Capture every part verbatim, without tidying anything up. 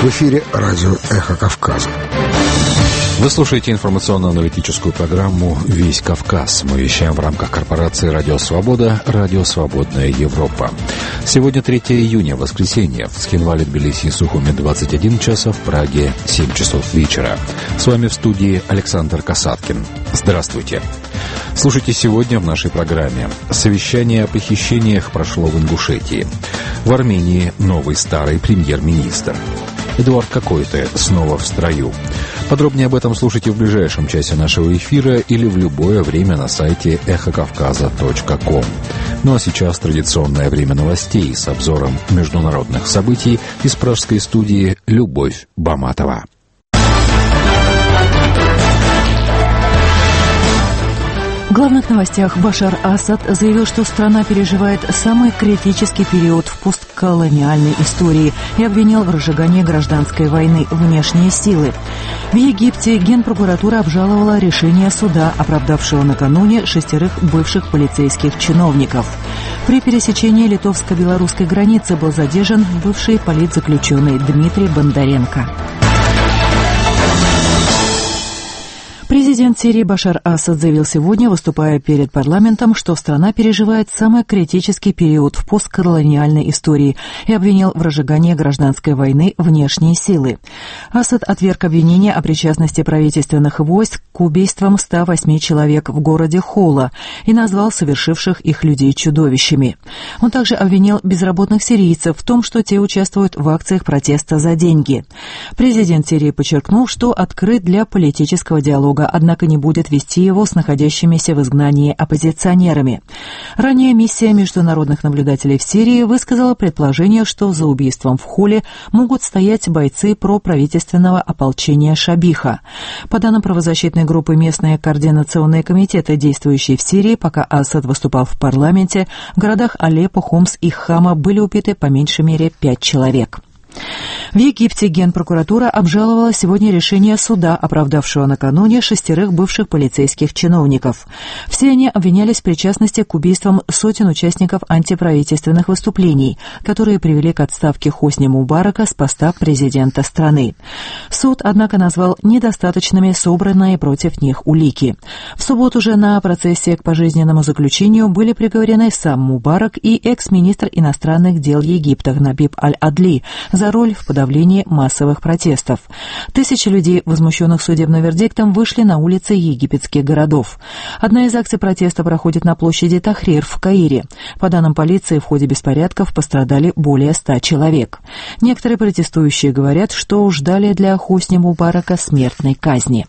В эфире радио «Эхо Кавказа». Вы слушаете информационно-аналитическую программу «Весь Кавказ». Мы вещаем в рамках корпорации «Радио Свобода», «Радио Свободная Европа». Сегодня третьего июня, воскресенье. В Схинвале, Тбилиси и Сухуми двадцать один час, в Праге семь часов вечера. С вами в студии Александр Касаткин. Здравствуйте. Слушайте сегодня в нашей программе. Совещание о похищениях прошло в Ингушетии. В Армении новый старый премьер-министр. Эдуард Какой-то снова в строю. Подробнее об этом слушайте в ближайшем часе нашего эфира или в любое время на сайте эхо кавказа точка ком. Ну а сейчас традиционное время новостей с обзором международных событий из пражской студии Любовь Баматова. В главных новостях Башар Асад заявил, что страна переживает самый критический период в постколониальной истории и обвинил в разжигании гражданской войны внешние силы. В Египте Генпрокуратура обжаловала решение суда, оправдавшего накануне шестерых бывших полицейских чиновников. При пересечении литовско-белорусской границы был задержан бывший политзаключенный Дмитрий Бондаренко. Президент Сирии Башар Асад заявил сегодня, выступая перед парламентом, что страна переживает самый критический период в постколониальной истории и обвинил в разжигании гражданской войны внешние силы. Асад отверг обвинения о причастности правительственных войск к убийствам ста восьми человек в городе Хола и назвал совершивших их людей чудовищами. Он также обвинил безработных сирийцев в том, что те участвуют в акциях протеста за деньги. Президент Сирии подчеркнул, что открыт для политического диалога, однако не будет вести его с находящимися в изгнании оппозиционерами. Ранее миссия международных наблюдателей в Сирии высказала предположение, что за убийством в Холе могут стоять бойцы проправительственного ополчения Шабиха. По данным правозащитной группы местные координационные комитеты, действующие в Сирии, пока Асад выступал в парламенте, в городах Алеппо, Хомс и Хама были убиты по меньшей мере пять человек. В Египте Генпрокуратура обжаловала сегодня решение суда, оправдавшего накануне шестерых бывших полицейских чиновников. Все они обвинялись в причастности к убийствам сотен участников антиправительственных выступлений, которые привели к отставке Хосни Мубарака с поста президента страны. Суд, однако, назвал недостаточными собранные против них улики. В субботу же на процессе к пожизненному заключению были приговорены сам Мубарак и экс-министр иностранных дел Египта Набиб Аль-Адли за роль в подавлении массовых протестов. Тысячи людей, возмущенных судебным вердиктом, вышли на улицы египетских городов. Одна из акций протеста проходит на площади Тахрир в Каире. По данным полиции, в ходе беспорядков пострадали более ста человек. Некоторые протестующие говорят, что ждали для Хосни Мубарака смертной казни.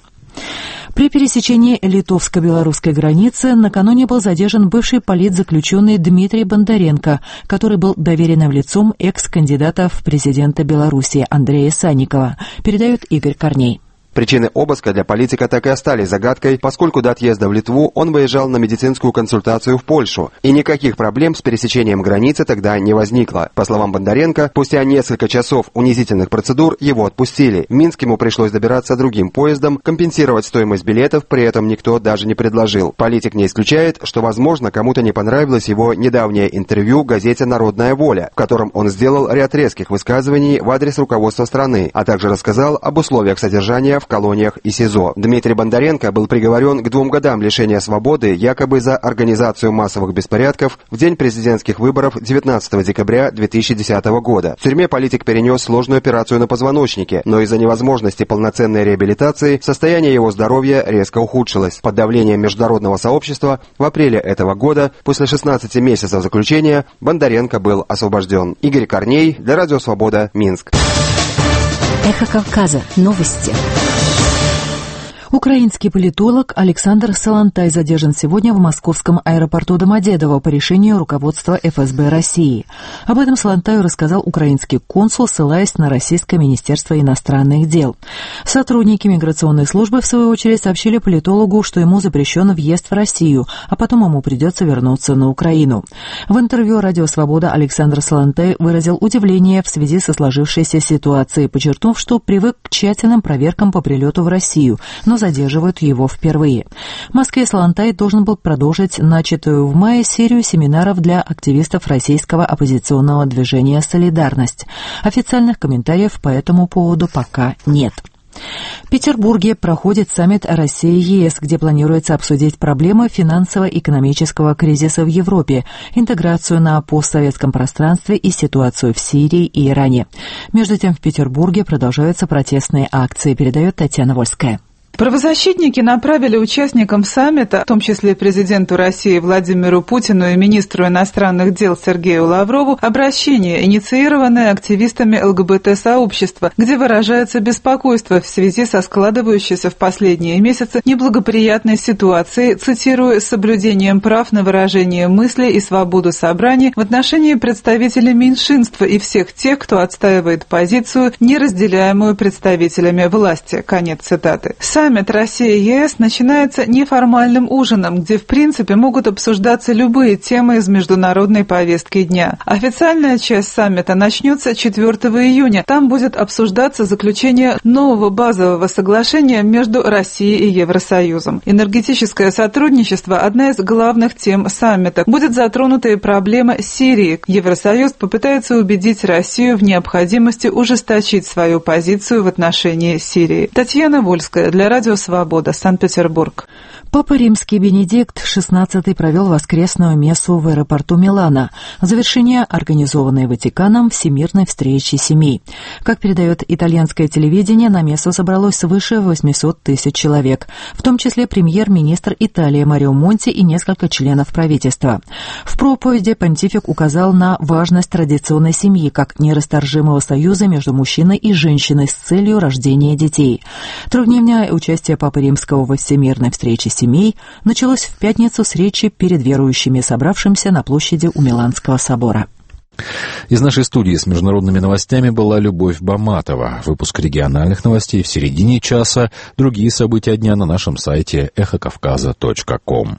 При пересечении литовско-белорусской границы накануне был задержан бывший политзаключенный Дмитрий Бондаренко, который был доверенным лицом экс-кандидата в президенты Беларуси Андрея Санникова, передает Игорь Корней. Причины обыска для политика так и остались загадкой, поскольку до отъезда в Литву он выезжал на медицинскую консультацию в Польшу, и никаких проблем с пересечением границы тогда не возникло. По словам Бондаренко, спустя несколько часов унизительных процедур его отпустили. В Минск ему пришлось добираться другим поездом, компенсировать стоимость билетов при этом никто даже не предложил. Политик не исключает, что, возможно, кому-то не понравилось его недавнее интервью газете «Народная воля», в котором он сделал ряд резких высказываний в адрес руководства страны, а также рассказал об условиях содержания в колониях и СИЗО. Дмитрий Бондаренко был приговорен к двум годам лишения свободы якобы за организацию массовых беспорядков в день президентских выборов девятнадцатого декабря две тысячи десятого года. В тюрьме политик перенес сложную операцию на позвоночнике, но из-за невозможности полноценной реабилитации состояние его здоровья резко ухудшилось. Под давлением международного сообщества в апреле этого года, после шестнадцати месяцев заключения, Бондаренко был освобожден. Игорь Корней для Радио Свобода, Минск. Эхо Кавказа. Новости. Украинский политолог Александр Солонтай задержан сегодня в московском аэропорту Домодедово по решению руководства эф эс бэ России. Об этом Солонтаю рассказал украинский консул, ссылаясь на Российское министерство иностранных дел. Сотрудники миграционной службы, в свою очередь, сообщили политологу, что ему запрещен въезд в Россию, а потом ему придется вернуться на Украину. В интервью «Радио Свобода» Александр Солонтай выразил удивление в связи со сложившейся ситуацией, подчеркнув, что привык к тщательным проверкам по прилету в Россию, но задерживают его впервые. В Москве Салантай должен был продолжить начатую в мае серию семинаров для активистов российского оппозиционного движения «Солидарность». Официальных комментариев по этому поводу пока нет. В Петербурге проходит саммит Россия-ЕС, где планируется обсудить проблемы финансово-экономического кризиса в Европе, интеграцию на постсоветском пространстве и ситуацию в Сирии и Иране. Между тем в Петербурге продолжаются протестные акции, передает Татьяна Вольская. Правозащитники направили участникам саммита, в том числе президенту России Владимиру Путину и министру иностранных дел Сергею Лаврову, обращение, инициированное активистами ЛГБТ-сообщества, где выражается беспокойство в связи со складывающейся в последние месяцы неблагоприятной ситуацией, цитирую, с соблюдением прав на выражение мысли и свободу собраний в отношении представителей меньшинства и всех тех, кто отстаивает позицию, неразделяемую представителями власти. Конец цитаты. Саммит Россия-ЕС начинается неформальным ужином, где в принципе могут обсуждаться любые темы из международной повестки дня. Официальная часть саммита начнется четвёртого июня. Там будет обсуждаться заключение нового базового соглашения между Россией и Евросоюзом. Энергетическое сотрудничество – одна из главных тем саммита. Будет затронута и проблема Сирии. Евросоюз попытается убедить Россию в необходимости ужесточить свою позицию в отношении Сирии. Татьяна Вольская для Радио Свобода, Санкт-Петербург. Папа Римский Бенедикт шестнадцатый провел воскресную мессу в аэропорту Милана, завершение организованной Ватиканом Всемирной встречи семей. Как передает итальянское телевидение, на мессу собралось свыше восемьсот тысяч человек, в том числе премьер-министр Италии Марио Монти и несколько членов правительства. В проповеди понтифик указал на важность традиционной семьи как нерасторжимого союза между мужчиной и женщиной с целью рождения детей. Трехдневное участие Папы Римского во Всемирной встрече семей началось в пятницу с речи перед верующими, собравшимся на площади у Миланского собора. Из нашей студии с международными новостями была Любовь Баматова. Выпуск региональных новостей в середине часа. Другие события дня на нашем сайте эхо кавказа точка ком.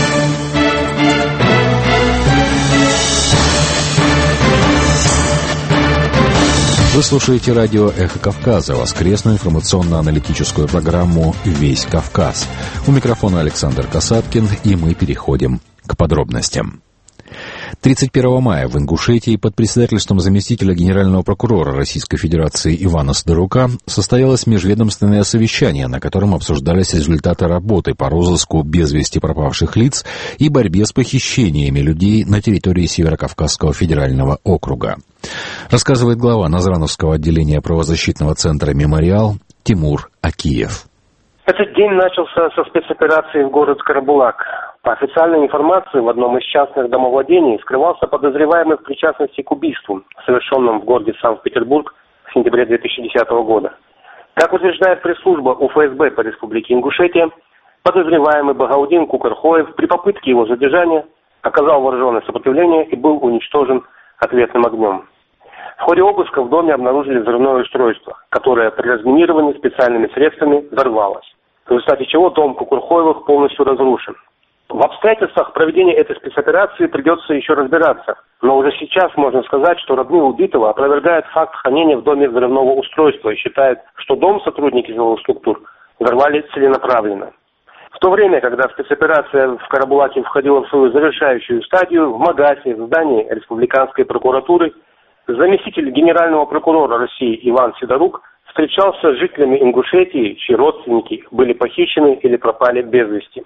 Вы слушаете радио «Эхо Кавказа», воскресную информационно-аналитическую программу «Весь Кавказ». У микрофона Александр Касаткин, и мы переходим к подробностям. тридцать первого мая в Ингушетии под председательством заместителя генерального прокурора Российской Федерации Ивана Сидорука состоялось межведомственное совещание, на котором обсуждались результаты работы по розыску без вести пропавших лиц и борьбе с похищениями людей на территории Северокавказского федерального округа. Рассказывает глава Назрановского отделения правозащитного центра «Мемориал» Тимур Акиев. Этот день начался со спецоперации в город Карабулак. По официальной информации, в одном из частных домовладений скрывался подозреваемый в причастности к убийству, совершенному в городе Санкт-Петербург в сентябре две тысячи десятого года. Как утверждает пресс-служба УФСБ по Республике Ингушетия, подозреваемый Багаудин Кукархоев при попытке его задержания оказал вооруженное сопротивление и был уничтожен ответным огнем. В ходе обыска в доме обнаружили взрывное устройство, которое при разминировании специальными средствами взорвалось, в результате чего дом Кукархоевых полностью разрушен. В обстоятельствах проведения этой спецоперации придется еще разбираться, но уже сейчас можно сказать, что родные убитого опровергают факт хранения в доме взрывного устройства и считают, что дом сотрудники силовых структур взорвали целенаправленно. В то время, когда спецоперация в Карабулаке входила в свою завершающую стадию, в Магасе, в здании Республиканской прокуратуры, заместитель генерального прокурора России Иван Сидорук встречался с жителями Ингушетии, чьи родственники были похищены или пропали без вести.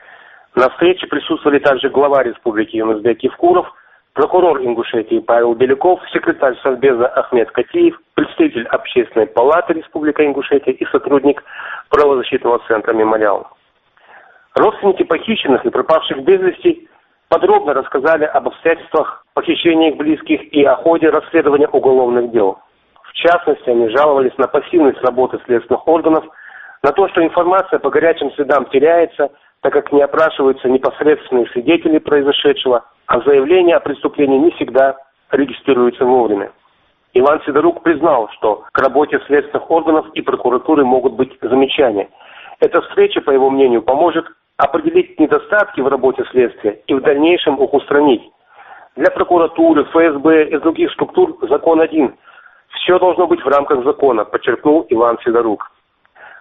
На встрече присутствовали также глава Республики Юнусбек Евкуров, прокурор Ингушетии Павел Беляков, секретарь Совбеза Ахмед Катиев, представитель Общественной палаты Республики Ингушетия и сотрудник правозащитного центра «Мемориал». Родственники похищенных и пропавших без вести подробно рассказали об обстоятельствах похищения их близких и о ходе расследования уголовных дел. В частности, они жаловались на пассивность работы следственных органов, на то, что информация по горячим следам теряется, так как не опрашиваются непосредственные свидетели произошедшего, а заявления о преступлении не всегда регистрируются вовремя. Иван Сидорук признал, что к работе следственных органов и прокуратуры могут быть замечания. Эта встреча, по его мнению, поможет определить недостатки в работе следствия и в дальнейшем их устранить. Для прокуратуры, ФСБ и других структур закон один. Все должно быть в рамках закона, подчеркнул Иван Сидорук.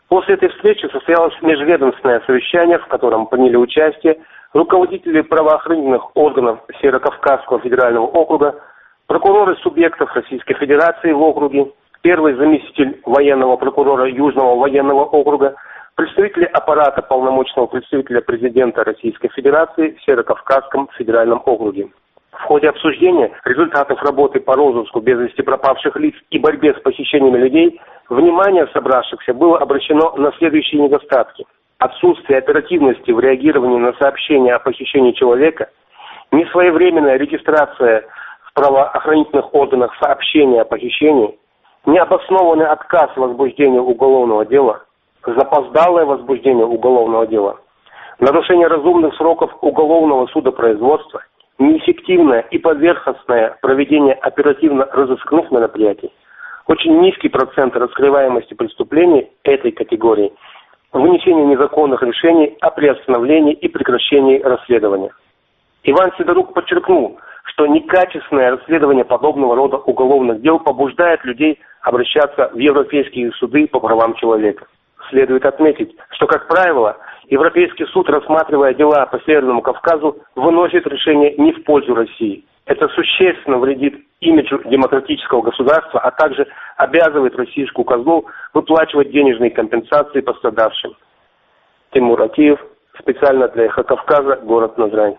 После этой встречи состоялось межведомственное совещание, в котором приняли участие руководители правоохранительных органов Северо-Кавказского федерального округа, прокуроры субъектов Российской Федерации в округе, первый заместитель военного прокурора Южного военного округа, представители аппарата полномочного представителя президента Российской Федерации в Северо-Кавказском федеральном округе. В ходе обсуждения результатов работы по розыску без вести пропавших лиц и борьбе с похищениями людей внимание собравшихся было обращено на следующие недостатки. Отсутствие оперативности в реагировании на сообщения о похищении человека, несвоевременная регистрация в правоохранительных органах сообщения о похищении, необоснованный отказ в возбуждении уголовного дела, запоздалое возбуждение уголовного дела, нарушение разумных сроков уголовного судопроизводства, неэффективное и поверхностное проведение оперативно-розыскных мероприятий, очень низкий процент раскрываемости преступлений этой категории, вынесение незаконных решений о приостановлении и прекращении расследования. Иван Сидорук подчеркнул, что некачественное расследование подобного рода уголовных дел побуждает людей обращаться в европейские суды по правам человека. Следует отметить, что, как правило, Европейский суд, рассматривая дела по Северному Кавказу, выносит решение не в пользу России. Это существенно вредит имиджу демократического государства, а также обязывает российскую казну выплачивать денежные компенсации пострадавшим. Тимур Акиев, специально для Эхо Кавказа, город Назрань.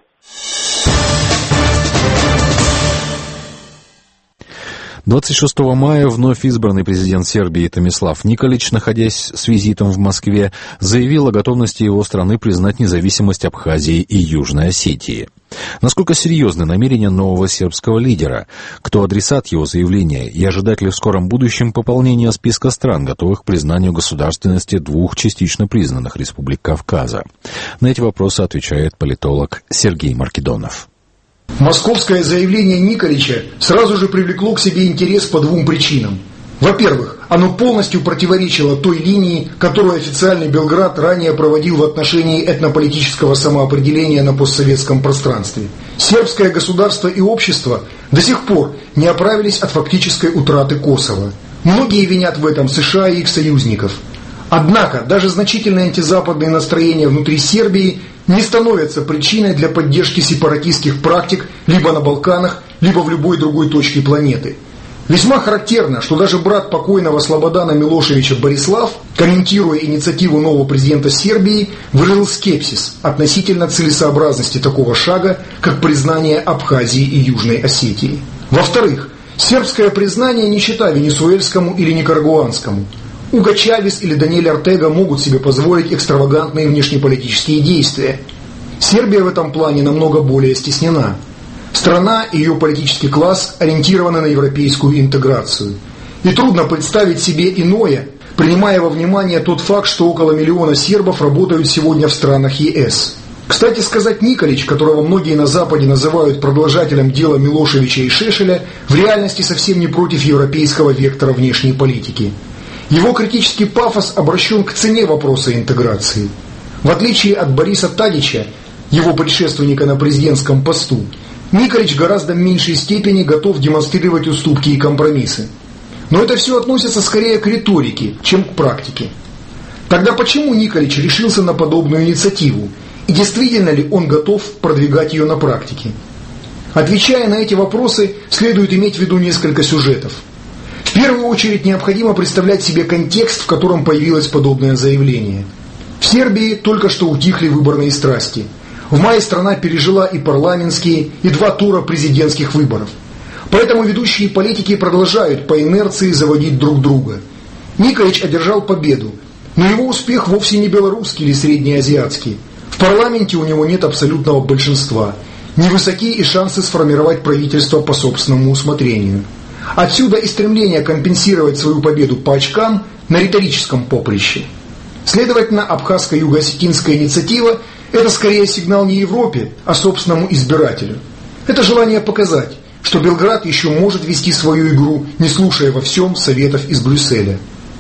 двадцать шестого мая вновь избранный президент Сербии Томислав Николич, находясь с визитом в Москве, заявил о готовности его страны признать независимость Абхазии и Южной Осетии. Насколько серьезны намерения нового сербского лидера? Кто адресат его заявления? И ожидать ли в скором будущем пополнения списка стран, готовых к признанию государственности двух частично признанных республик Кавказа? На эти вопросы отвечает политолог Сергей Маркедонов. Московское заявление Николича сразу же привлекло к себе интерес по двум причинам. Во-первых, оно полностью противоречило той линии, которую официальный Белград ранее проводил в отношении этнополитического самоопределения на постсоветском пространстве. Сербское государство и общество до сих пор не оправились от фактической утраты Косово. Многие винят в этом США и их союзников. Однако, даже значительные антизападные настроения внутри Сербии не становятся причиной для поддержки сепаратистских практик либо на Балканах, либо в любой другой точке планеты. Весьма характерно, что даже брат покойного Слободана Милошевича Борислав, комментируя инициативу нового президента Сербии, выразил скепсис относительно целесообразности такого шага, как признание Абхазии и Южной Осетии. Во-вторых, сербское признание не чета венесуэльскому или никарагуанскому. Уго Чавес или Даниэль Ортега могут себе позволить экстравагантные внешнеполитические действия. Сербия в этом плане намного более стеснена. Страна и ее политический класс ориентированы на европейскую интеграцию. И трудно представить себе иное, принимая во внимание тот факт, что около миллиона сербов работают сегодня в странах ЕС. Кстати сказать, Николич, которого многие на Западе называют продолжателем дела Милошевича и Шешеля, в реальности совсем не против европейского вектора внешней политики. Его критический пафос обращен к цене вопроса интеграции. В отличие от Бориса Тадича, его предшественника на президентском посту, Николич гораздо в меньшей степени готов демонстрировать уступки и компромиссы. Но это все относится скорее к риторике, чем к практике. Тогда почему Николич решился на подобную инициативу? И действительно ли он готов продвигать ее на практике? Отвечая на эти вопросы, следует иметь в виду несколько сюжетов. В первую очередь необходимо представлять себе контекст, в котором появилось подобное заявление. В Сербии только что утихли выборные страсти. В мае страна пережила и парламентские, и два тура президентских выборов. Поэтому ведущие политики продолжают по инерции заводить друг друга. Николич одержал победу, но его успех вовсе не белорусский или среднеазиатский. В парламенте у него нет абсолютного большинства. Невысоки и шансы сформировать правительство по собственному усмотрению. Отсюда и стремление компенсировать свою победу по очкам на риторическом поприще. Следовательно, абхазско-юго-осетинская инициатива – это скорее сигнал не Европе, а собственному избирателю. Это желание показать, что Белград еще может вести свою игру, не слушая во всем советов из Брюсселя.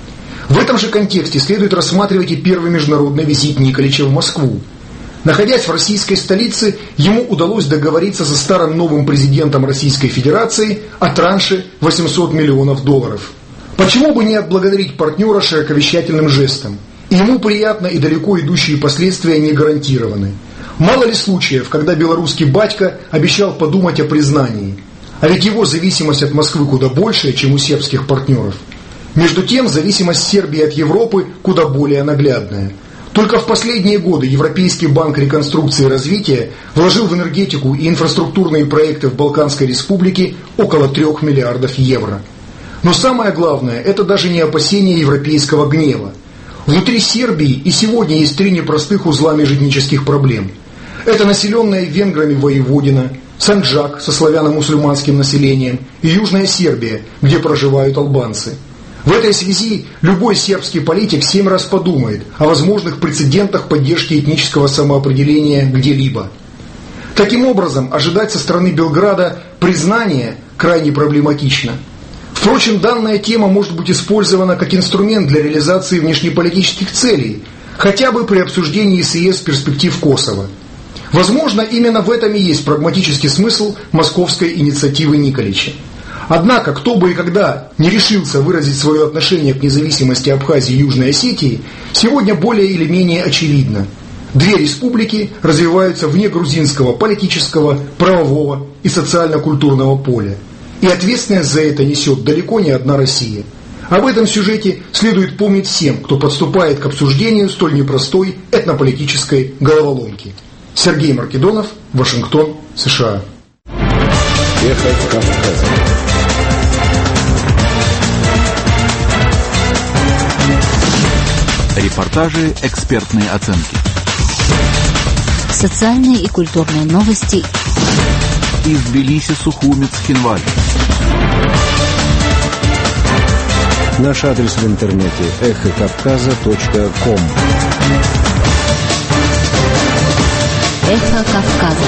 В этом же контексте следует рассматривать и первый международный визит Николича в Москву. Находясь в российской столице, ему удалось договориться со старым новым президентом Российской Федерации о транше восемьсот миллионов долларов. Почему бы не отблагодарить партнера широковещательным жестом? И ему приятно, и далеко идущие последствия не гарантированы. Мало ли случаев, когда белорусский батька обещал подумать о признании. А ведь его зависимость от Москвы куда больше, чем у сербских партнеров. Между тем, зависимость Сербии от Европы куда более наглядная. Только в последние годы Европейский банк реконструкции и развития вложил в энергетику и инфраструктурные проекты в Балканской республике около трех миллиардов евро. Но самое главное, это даже не опасение европейского гнева. Внутри Сербии и сегодня есть три непростых узла межэтнических проблем. Это населенная венграми Воеводина, Санджак со славяно-мусульманским населением и Южная Сербия, где проживают албанцы. В этой связи любой сербский политик семь раз подумает о возможных прецедентах поддержки этнического самоопределения где-либо. Таким образом, ожидать со стороны Белграда признания крайне проблематично. Впрочем, данная тема может быть использована как инструмент для реализации внешнеполитических целей, хотя бы при обсуждении с ЕС перспектив Косово. Возможно, именно в этом и есть прагматический смысл московской инициативы Николича. Однако, кто бы и когда не решился выразить свое отношение к независимости Абхазии и Южной Осетии, сегодня более или менее очевидно. Две республики развиваются вне грузинского политического, правового и социально-культурного поля. И ответственность за это несет далеко не одна Россия. Об этом сюжете следует помнить всем, кто подступает к обсуждению столь непростой этнополитической головоломки. Сергей Маркедонов, Вашингтон, США. Эхо Кавказа. Репортажи, экспертные оценки. Социальные и культурные новости. Из Тбилиси, Сухумец, Хинваль. Наш адрес в интернете эхо кавказа точка ком. Эхо Кавказа.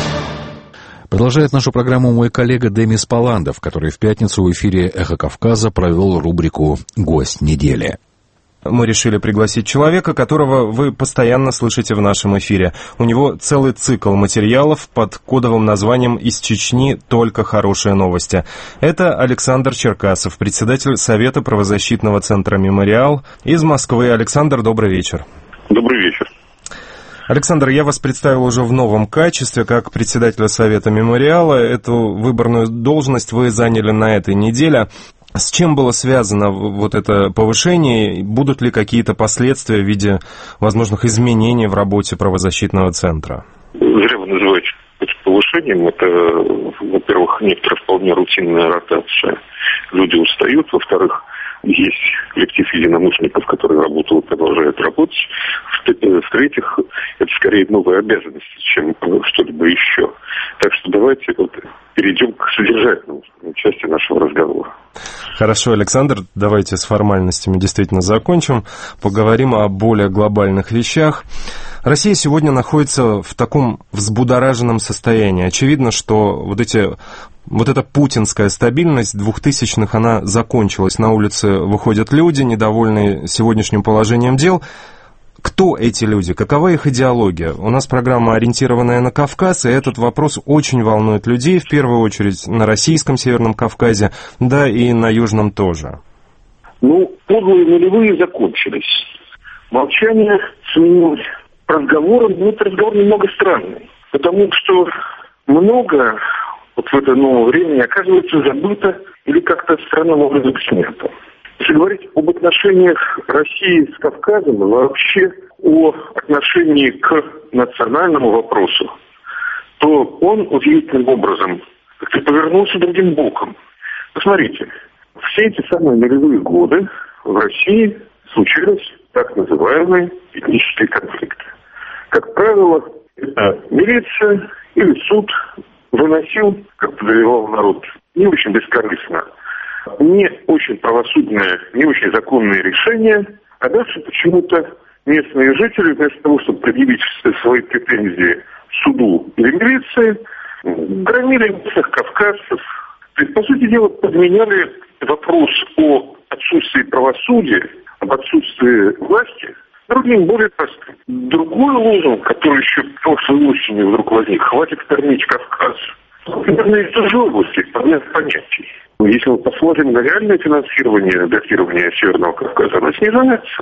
Продолжает нашу программу мой коллега Демис Паландов, который в пятницу в эфире «Эхо Кавказа» провел рубрику «Гость недели». Мы решили пригласить человека, которого вы постоянно слышите в нашем эфире. У него целый цикл материалов под кодовым названием «Из Чечни только хорошие новости». Это Александр Черкасов, председатель Совета правозащитного центра «Мемориал» из Москвы. Александр, добрый вечер. Добрый вечер. Александр, я вас представил уже в новом качестве, как председателя Совета «Мемориала». Эту выборную должность вы заняли на этой неделе. С чем было связано вот это повышение? Будут ли какие-то последствия в виде возможных изменений в работе правозащитного центра? Зря вы называете это повышением. Это, во-первых, некоторая вполне рутинная ротация. Люди устают. Во-вторых, есть коллектив единомышленников, которые работал и продолжают работать. В-третьих, это скорее новая обязанность, чем что-либо еще. Так что давайте вот перейдем к содержательной части нашего разговора. Хорошо, Александр, давайте с формальностями действительно закончим. Поговорим о более глобальных вещах. Россия сегодня находится в таком взбудораженном состоянии. Очевидно, что вот эти... Вот эта путинская стабильность двухтысячных, она закончилась. На улице выходят люди, недовольные сегодняшним положением дел. Кто эти люди? Какова их идеология? У нас программа, ориентированная на Кавказ, и этот вопрос очень волнует людей, в первую очередь на российском Северном Кавказе, да и на Южном тоже. Ну, подлые нулевые закончились. Молчание сменилось разговором, но этот разговор немного странный, потому что много... вот в это новое время оказывается забыто или как-то странным образом снято. Если говорить об отношениях России с Кавказом, вообще о отношении к национальному вопросу, то он удивительным образом как-то повернулся другим боком. Посмотрите, все эти самые нулевые годы в России случились так называемые этнические конфликты. Как правило, это милиция или суд выносил, как подозревал народ, не очень бескорыстно, не очень правосудное, не очень законные решения, а дальше почему-то местные жители, вместо того, чтобы предъявить свои претензии суду или милиции, громили местных кавказцев. То есть, по сути дела, подменяли вопрос о отсутствии правосудия, об отсутствии власти другим, более простым. Другой лозунг, который еще прошлой осенью вдруг возник: «Хватит кормить Кавказ». Примерно из той же области, понятных понятий. Если мы посмотрим на реальное финансирование, датирование Северного Кавказа, оно снижается.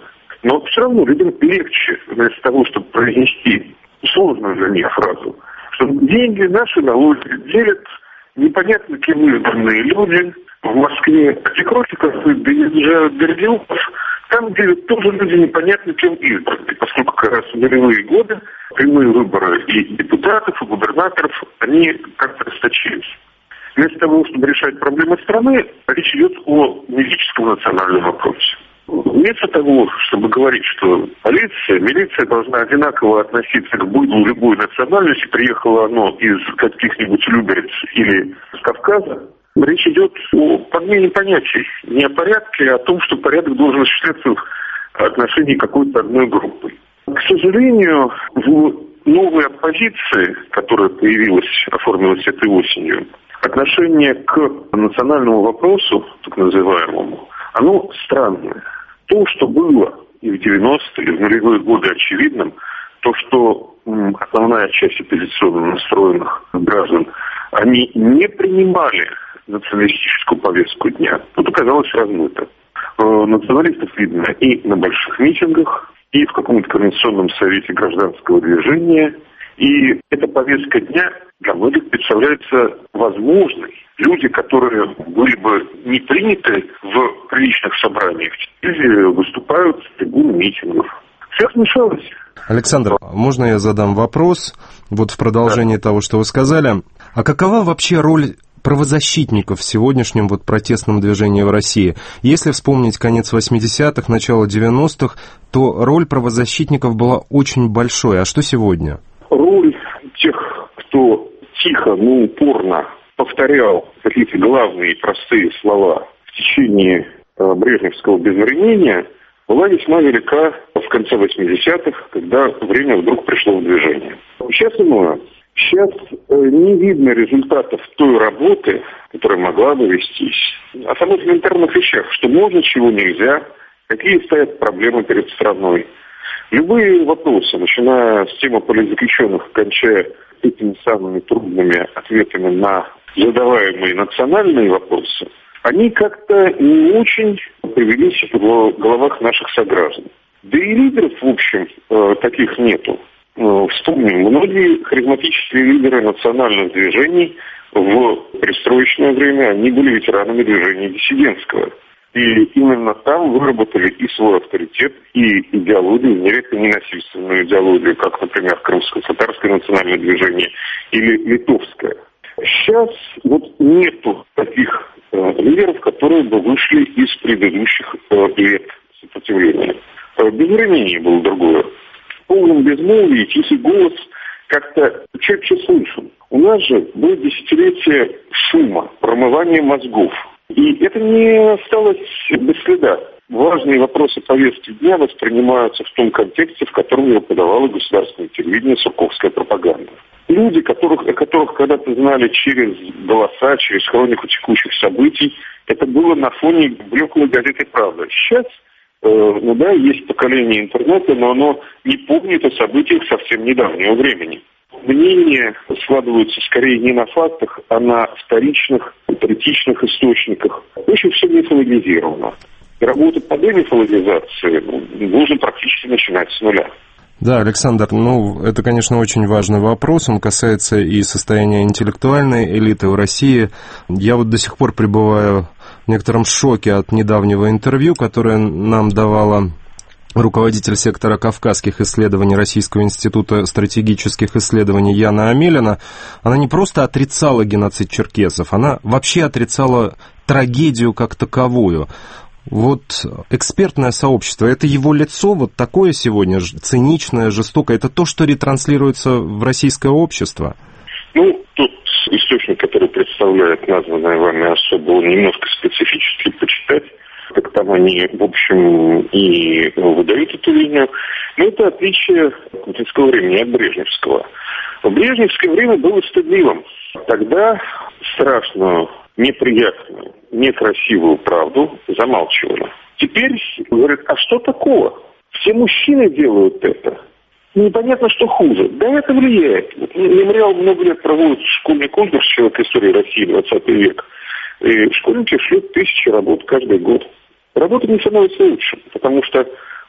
Но все равно людям легче, вместо того, чтобы произнести сложную для них фразу, что деньги, наши налоги делят непонятно кем избранные люди в Москве, где Кротиков и Бердюков, там делят тоже люди непонятно кем избранные, поскольку как раз в нулевые годы прямые выборы и депутатов, и губернаторов, они как-то расточились. Вместо того, чтобы решать проблемы страны, речь идет о мифическом национальном вопросе. Вместо того, чтобы говорить, что полиция, милиция должна одинаково относиться к быдлу любой национальности, приехало оно из каких-нибудь Люберец или с Кавказа, речь идет о подмене понятий. Не о порядке, а о том, что порядок должен осуществляться в отношении какой-то одной группы. К сожалению, в новой оппозиции, которая появилась, оформилась этой осенью, отношение к национальному вопросу, так называемому, оно странное. То, что было и в девяностые, и в нулевые годы очевидным, то, что м, основная часть оппозиционно настроенных граждан, они не принимали националистическую повестку дня, тут оказалось размыто. Э, националистов видно и на больших митингах, и в каком-то координационном совете гражданского движения, и эта повестка дня для многих представляется возможной. Люди, которые были бы не приняты в приличных собраниях, теперь выступают с трибуны митингов. Все смешалось. Александр, можно я задам вопрос, вот в продолжении да. того, что вы сказали. А какова вообще роль правозащитников в сегодняшнем вот протестном движении в России? Если вспомнить конец восьмидесятых, начало девяностых, то роль правозащитников была очень большой. А что сегодня? Роль тех, кто тихо, но упорно повторял какие-то главные простые слова в течение э, брежневского безвременья, была весьма велика в конце восьмидесятых, когда время вдруг пришло в движение. Сейчас иное. Сейчас э, не видно результатов той работы, которая могла бы вестись. О самых элементарных вещах, что можно, чего нельзя, какие стоят проблемы перед страной. Любые вопросы, начиная с темы политзаключенных, кончая этими самыми трудными ответами на задаваемые национальные вопросы, они как-то не очень привелись в головах наших сограждан. Да и лидеров, в общем, таких нету. Вспомним, многие харизматические лидеры национальных движений в перестроечное время, они были ветеранами движения диссидентского. И именно там выработали и свой авторитет, и идеологию, нередко ненасильственную идеологию, как, например, крымско-татарское национальное движение или литовское. Сейчас вот нету таких э, лидеров, которые бы вышли из предыдущих э, лет сопротивления. Э, безвременье было другое. В полном безмолвии тихий голос как-то четче слышен. У нас же было десятилетие шума, промывания мозгов. И это не осталось без следа. Важные вопросы повестки дня воспринимаются в том контексте, в котором его подавало государственное телевидение, сурковская пропаганда. Люди, которых, которых когда-то знали через голоса, через хронику текущих событий, это было на фоне блеклой газеты «Правда». Сейчас, э, ну да, есть поколение интернета, но оно не помнит о событиях совсем недавнего времени. Мнения складываются скорее не на фактах, а на вторичных, третичных источниках. Очень все мифологизировано. И работу по демифологизации нужно практически начинать с нуля. Да, Александр, ну, это, конечно, очень важный вопрос. Он касается и состояния интеллектуальной элиты в России. Я вот до сих пор пребываю в некотором шоке от недавнего интервью, которое нам давала руководитель сектора кавказских исследований Российского института стратегических исследований Яна Амелина. Она не просто отрицала геноцид черкесов, она вообще отрицала трагедию как таковую. Вот экспертное сообщество, это его лицо вот такое сегодня, циничное, жестокое, это то, что ретранслируется в российское общество? Ну, тут источник, который представляет названная вами особо, он немножко специфически почитать. Так там они, в общем, и выдают эту линию. Но это отличие путинского времени от брежневского. В брежневское время было стыдливым. Тогда страшную, неприятную, некрасивую правду замалчивали. Теперь говорят, а что такого? Все мужчины делают это. Непонятно, что хуже. Да это влияет. Мемориал много лет проводит школьный конкурс «Человек истории России двадцатый век». И школьники шлют тысячи работ каждый год. Работа не становится лучше, потому что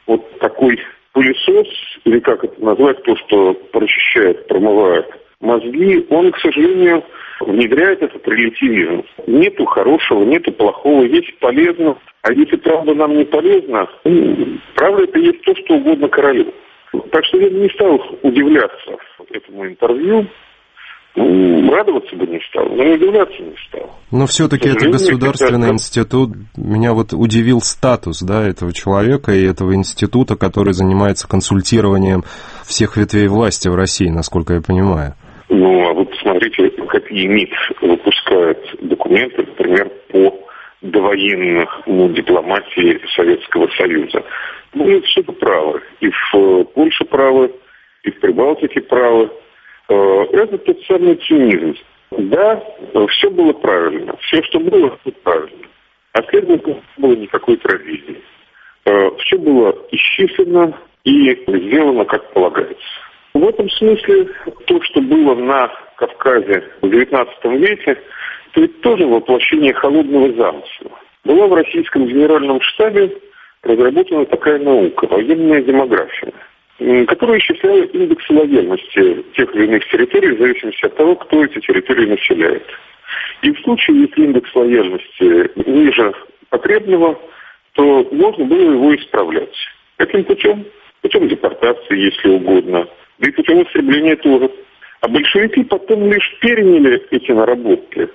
вот такой пылесос, или как это назвать, то, что прочищает, промывает мозги, он, к сожалению, внедряет этот релятивизм. Нету хорошего, нету плохого, есть полезно. А если правда нам не полезна, правда это есть то, что угодно королю. Так что я не стал удивляться этому интервью. Радоваться бы не стал, но удивляться не стал. Но все-таки это государственный институт. Меня вот удивил статус, да, этого человека и этого института, который занимается консультированием всех ветвей власти в России, насколько я понимаю. Ну, а вы посмотрите, какие МИД выпускают документы, например, по довоенной ну, дипломатии Советского Союза. Ну, все это правы. И в Польше правы, и в Прибалтике правы. Это тот самый цинизм. Да, все было правильно. Все, что было, было правильно. А следовательно, не было никакой трагедии. Все было исчислено и сделано, как полагается. В этом смысле то, что было на Кавказе в девятнадцатом веке, это ведь тоже воплощение холодного замысла. Была в российском генеральном штабе разработана такая наука – военная демография, которая исчисляет индекс лояльности тех или иных территорий в зависимости от того, кто эти территории населяет. И в случае, если индекс лояльности ниже потребного, то можно было его исправлять. Каким путем? Путем депортации, если угодно, да и путем истребления тоже. А большевики потом лишь переняли эти наработки,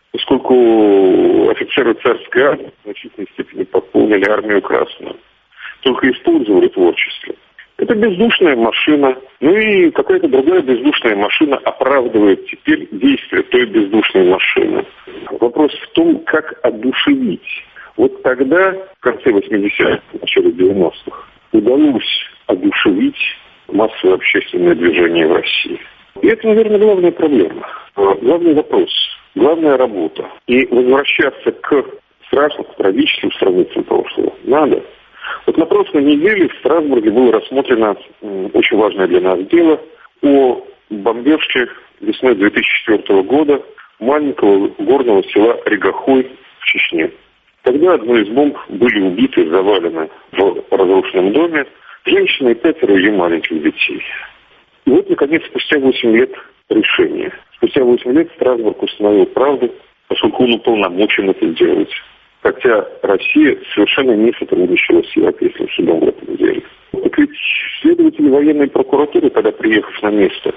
поскольку офицеры царской армии в значительной степени пополнили армию красную, только использовали творчество. Это бездушная машина, ну и какая-то другая бездушная машина оправдывает теперь действия той бездушной машины. Вопрос в том, как одушевить. Вот тогда, в конце восьмидесятых, в начале девяностых, удалось одушевить массовое общественное движение в России. И это, наверное, главная проблема, главный вопрос, главная работа. И возвращаться к страшным, трагическим страницам прошлого надо. Вот на прошлой неделе в Страсбурге было рассмотрено очень важное для нас дело о бомбежке весной две тысячи четвёртого года маленького горного села Регохой в Чечне. Тогда одной из бомб были убиты, завалены в разрушенном доме женщина и пятеро ее маленьких детей. И вот, наконец, спустя восемь лет решение. Спустя восемь лет Страсбург установил правду, поскольку он уполномочен это сделать. Хотя Россия совершенно не сотрудничала с Европейским судом в этом деле. Так ведь следователи военной прокуратуры, когда приехав на место,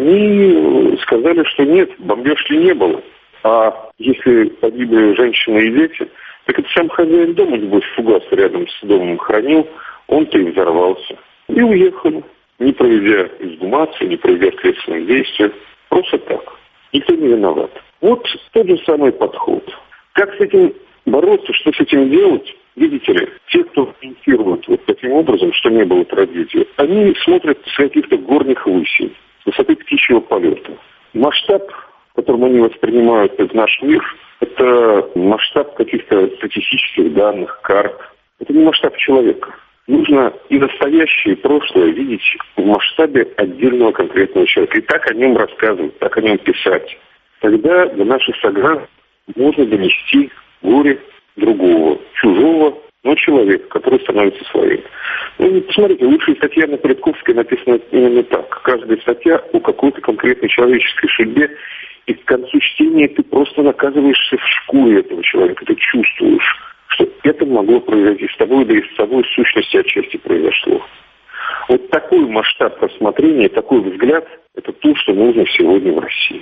они сказали, что нет, бомбежки не было. А если погибли женщины и дети, так это сам хозяин дома, небось, фугас рядом с домом хранил, он-то и взорвался. И уехали, не проведя эксгумацию, не проведя следственных действий. Просто так. Никто не виноват. Вот тот же самый подход. Как с этим бороться, что с этим делать? Видите ли, те, кто комментируют вот таким образом, что не было трагедии, они смотрят с каких-то горных высей, с высоты птичьего полета. Масштаб, которым они воспринимают этот наш мир, это масштаб каких-то статистических данных, карт. Это не масштаб человека. Нужно и настоящее, и прошлое видеть в масштабе отдельного конкретного человека. И так о нем рассказывать, так о нем писать. Тогда до наших сограждан можно донести горе другого, чужого, но человека, который становится своим. Ну, посмотрите, лучшая статья на Политковской написана именно так. Каждая статья о какой-то конкретной человеческой судьбе, и к концу чтения ты просто оказываешься в шкуре этого человека, ты чувствуешь, что это могло произойти с тобой, да и с собой в сущности отчасти произошло. Вот такой масштаб рассмотрения, такой взгляд, это то, что нужно сегодня в России.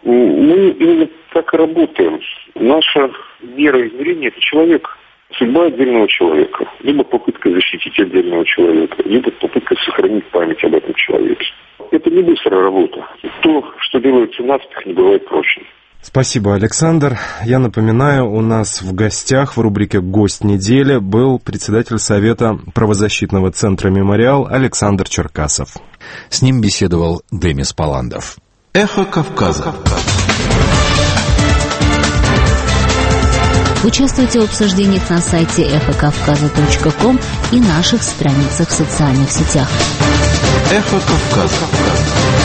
Мы именно так и работаем. Наша мера измерения – это человек, судьба отдельного человека. Либо попытка защитить отдельного человека, либо попытка сохранить память об этом человеке. Это не быстрая работа. То, что делается наспех, не бывает прочным. Спасибо, Александр. Я напоминаю, у нас в гостях в рубрике «Гость недели» был председатель Совета правозащитного центра «Мемориал» Александр Черкасов. С ним беседовал Демис Паландов. Эхо Кавказа. Участвуйте в обсуждениях на сайте эхо кавказа точка ком и наших страницах в социальных сетях. Эхо Кавказа.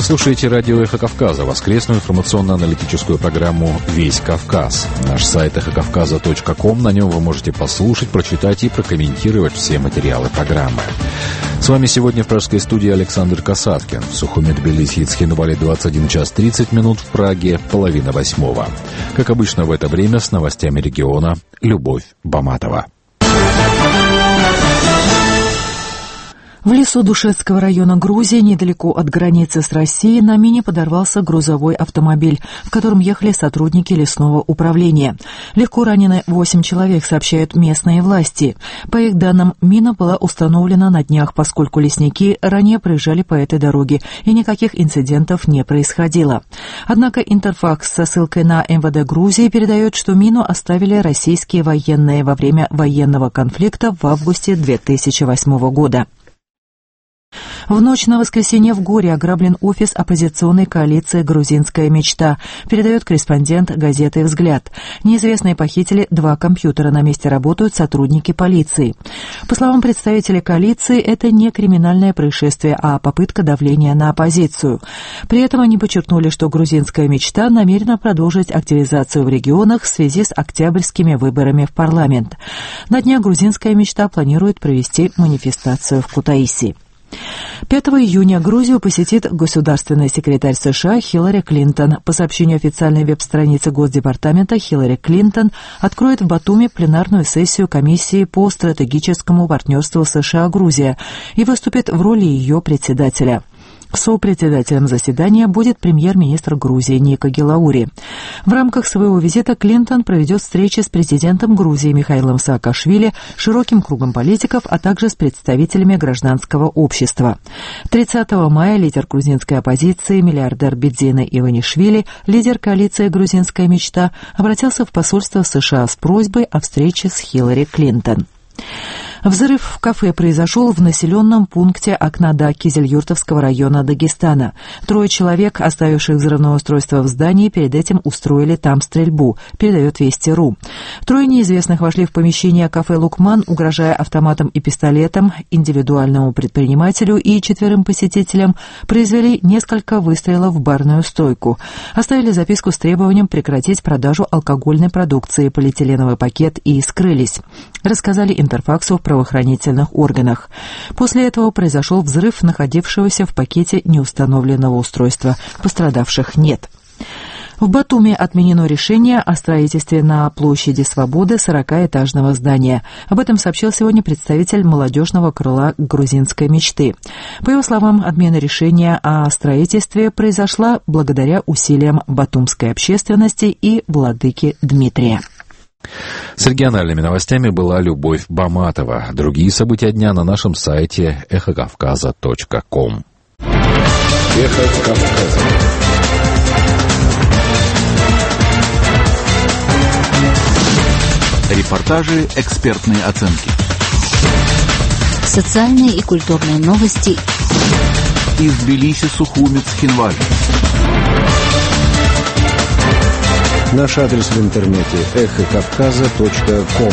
Вы слушаете радио «Эхо Кавказа», воскресную информационно-аналитическую программу «Весь Кавказ». Наш сайт эхо кавказа точка ком, на нем вы можете послушать, прочитать и прокомментировать все материалы программы. С вами сегодня в пражской студии Александр Касаткин. В Сухуми, Тбилиси и Цхинвале двадцать один час тридцать минут, в Праге половина восьмого. Как обычно в это время с новостями региона Любовь Баматова. В лесу Душетского района Грузии, недалеко от границы с Россией, на мине подорвался грузовой автомобиль, в котором ехали сотрудники лесного управления. Легко ранены восемь человек, сообщают местные власти. По их данным, мина была установлена на днях, поскольку лесники ранее проезжали по этой дороге, и никаких инцидентов не происходило. Однако Интерфакс со ссылкой на эм вэ дэ Грузии передает, что мину оставили российские военные во время военного конфликта в августе две тысячи восьмого года. В ночь на воскресенье в Горе ограблен офис оппозиционной коалиции «Грузинская мечта», передает корреспондент газеты «Взгляд». Неизвестные похитили два компьютера, на месте работают сотрудники полиции. По словам представителей коалиции, это не криминальное происшествие, а попытка давления на оппозицию. При этом они подчеркнули, что «Грузинская мечта» намерена продолжить активизацию в регионах в связи с октябрьскими выборами в парламент. На днях «Грузинская мечта» планирует провести манифестацию в Кутаиси. пятого июня Грузию посетит государственный секретарь США Хиллари Клинтон. По сообщению официальной веб-страницы Госдепартамента, Хиллари Клинтон откроет в Батуми пленарную сессию комиссии по стратегическому партнерству США-Грузия и выступит в роли ее председателя. Сопредседателем заседания будет премьер-министр Грузии Ника Гелаури. В рамках своего визита Клинтон проведет встречи с президентом Грузии Михаилом Саакашвили, широким кругом политиков, а также с представителями гражданского общества. тридцатого мая лидер грузинской оппозиции, миллиардер Бедзина Иванишвили, лидер коалиции «Грузинская мечта», обратился в посольство США с просьбой о встрече с Хиллари Клинтон. Взрыв в кафе произошел в населенном пункте Акнада Кизельюртовского района Дагестана. Трое человек, оставивших взрывное устройство в здании, перед этим устроили там стрельбу, передает Вести точка ру. Трое неизвестных вошли в помещение кафе «Лукман», угрожая автоматом и пистолетом индивидуальному предпринимателю и четверым посетителям, произвели несколько выстрелов в барную стойку. Оставили записку с требованием прекратить продажу алкогольной продукции, полиэтиленовый пакет и скрылись, рассказали Интерфаксу в правоохранительных органах. После этого произошел взрыв находившегося в пакете неустановленного устройства. Пострадавших нет. В Батуми отменено решение о строительстве на площади Свободы сорокаэтажного здания. Об этом сообщил сегодня представитель молодежного крыла «Грузинской мечты». По его словам, отмена решения о строительстве произошла благодаря усилиям батумской общественности и владыки Дмитрия. С региональными новостями была Любовь Баматова. Другие события дня на нашем сайте эхо кавказа точка ком. Эхо Кавказа. Репортажи, экспертные оценки. Социальные и культурные новости. Из Тбилиси, Сухуми, Цхинвале. Наш адрес в интернете эхо кавказа точка ком.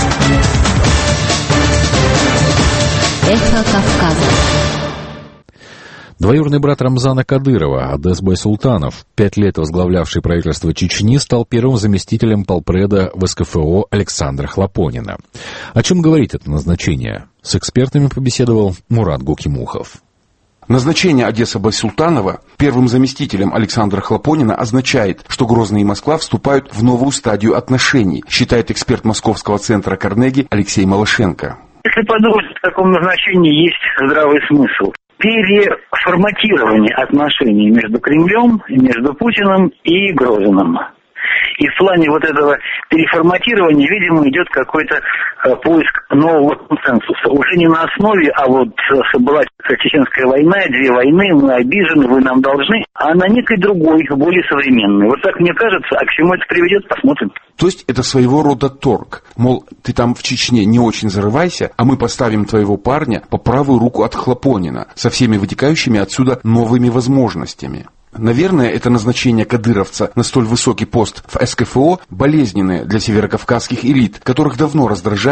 Эхо Кавказа. Двоюродный брат Рамзана Кадырова, Адес Байсултанов, пять лет возглавлявший правительство Чечни, стал первым заместителем полпреда в эс ка эф о Александра Хлопонина. О чем говорит это назначение? С экспертами побеседовал Мурат Гукимухов. Назначение Адеса Байсултанова первым заместителем Александра Хлопонина означает, что Грозный и Москва вступают в новую стадию отношений, считает эксперт Московского центра Карнеги Алексей Малашенко. Если подумать, в таком назначении есть здравый смысл. Переформатирование отношений между Кремлем, между Путиным и Грозным. И в плане вот этого переформатирования, видимо, идет какой-то э, поиск нового консенсуса. Уже не на основе, а вот э, была Чеченская война, две войны, мы обижены, вы нам должны, а на некой другой, более современной. Вот так мне кажется, а к чему это приведет, посмотрим. То есть это своего рода торг. Мол, ты там в Чечне не очень зарывайся, а мы поставим твоего парня по правую руку от Хлопонина, со всеми вытекающими отсюда новыми возможностями. Наверное, это назначение кадыровца на столь высокий пост в эс ка эф о болезненное для северокавказских элит, которых давно раздражает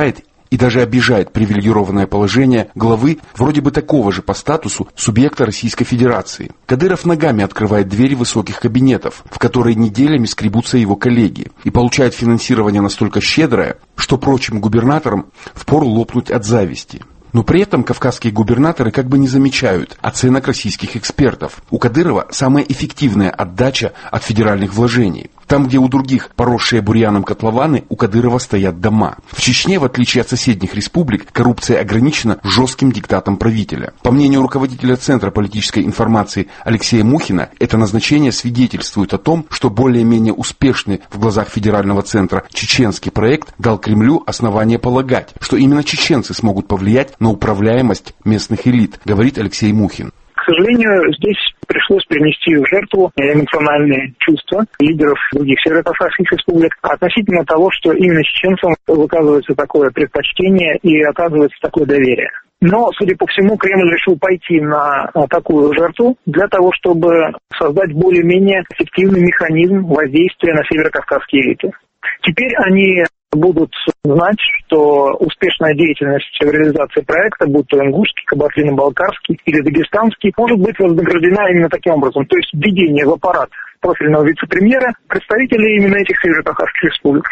и даже обижает привилегированное положение главы вроде бы такого же по статусу субъекта Российской Федерации. Кадыров ногами открывает двери высоких кабинетов, в которые неделями скребутся его коллеги, и получает финансирование настолько щедрое, что прочим губернаторам впору лопнуть от зависти. Но при этом кавказские губернаторы как бы не замечают оценок российских экспертов. У Кадырова самая эффективная отдача от федеральных вложений. Там, где у других поросшие бурьяном котлованы, у Кадырова стоят дома. В Чечне, в отличие от соседних республик, коррупция ограничена жестким диктатом правителя. По мнению руководителя Центра политической информации Алексея Мухина, это назначение свидетельствует о том, что более-менее успешный в глазах федерального центра чеченский проект дал Кремлю основание полагать, что именно чеченцы смогут повлиять на управляемость местных элит, говорит Алексей Мухин. К сожалению, здесь пришлось принести в жертву эмоциональные чувства лидеров других северокавказских республик относительно того, что именно чеченцам выказывается такое предпочтение и оказывается такое доверие. Но, судя по всему, Кремль решил пойти на такую жертву для того, чтобы создать более-менее эффективный механизм воздействия на северокавказские элиты. Теперь они будут знать, что успешная деятельность в реализации проекта, будь то ингушский, кабардино-балкарский или дагестанский, может быть вознаграждена именно таким образом. То есть введение в аппарат профильного вице-премьера представителей именно этих северокавказских республик.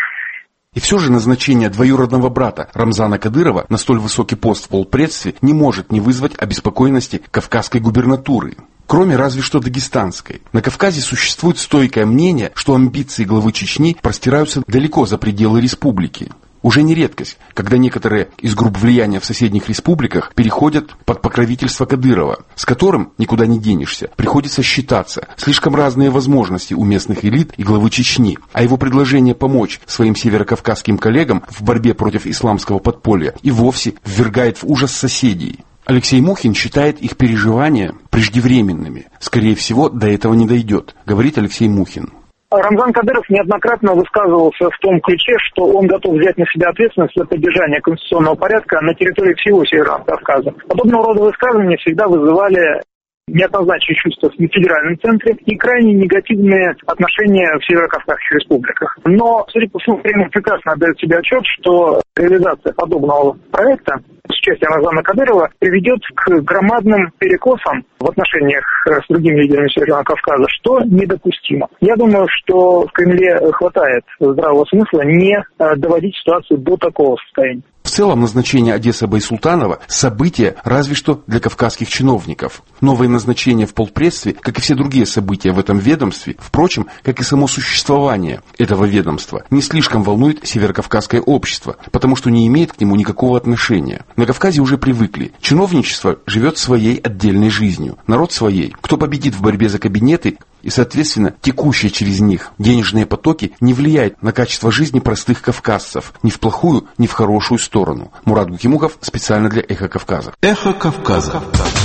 И все же назначение двоюродного брата Рамзана Кадырова на столь высокий пост в полпредстве не может не вызвать обеспокоенности кавказской губернатуры. Кроме разве что дагестанской. На Кавказе существует стойкое мнение, что амбиции главы Чечни простираются далеко за пределы республики. Уже не редкость, когда некоторые из групп влияния в соседних республиках переходят под покровительство Кадырова, с которым никуда не денешься, приходится считаться. Слишком разные возможности у местных элит и главы Чечни, а его предложение помочь своим северокавказским коллегам в борьбе против исламского подполья и вовсе ввергает в ужас соседей. Алексей Мухин считает их переживания преждевременными. Скорее всего, до этого не дойдет, говорит Алексей Мухин. Рамзан Кадыров неоднократно высказывался в том ключе, что он готов взять на себя ответственность за поддержание конституционного порядка на территории всего Северного Кавказа. Подобного рода высказывания всегда вызывали неоднозначные чувства в федеральном центре и крайне негативные отношения в северокавказских республиках. Но, судя по всему, Кремль прекрасно отдает себе отчет, что реализация подобного проекта с участием Рамзана Кадырова приведет к громадным перекосам в отношениях с другими лидерами Северного Кавказа, что недопустимо. Я думаю, что в Кремле хватает здравого смысла не доводить ситуацию до такого состояния. В целом, назначение Одессы Байсултанова – событие разве что для кавказских чиновников. Новое назначение в полпредстве, как и все другие события в этом ведомстве, впрочем, как и само существование этого ведомства, не слишком волнует северокавказское общество, потому что не имеет к нему никакого отношения. На Кавказе уже привыкли. Чиновничество живет своей отдельной жизнью, народ своей. Кто победит в борьбе за кабинеты и, соответственно, текущие через них денежные потоки не влияют на качество жизни простых кавказцев ни в плохую, ни в хорошую сторону. Мурат Гукимуков специально для «Эхо Кавказа». «Эхо Кавказа».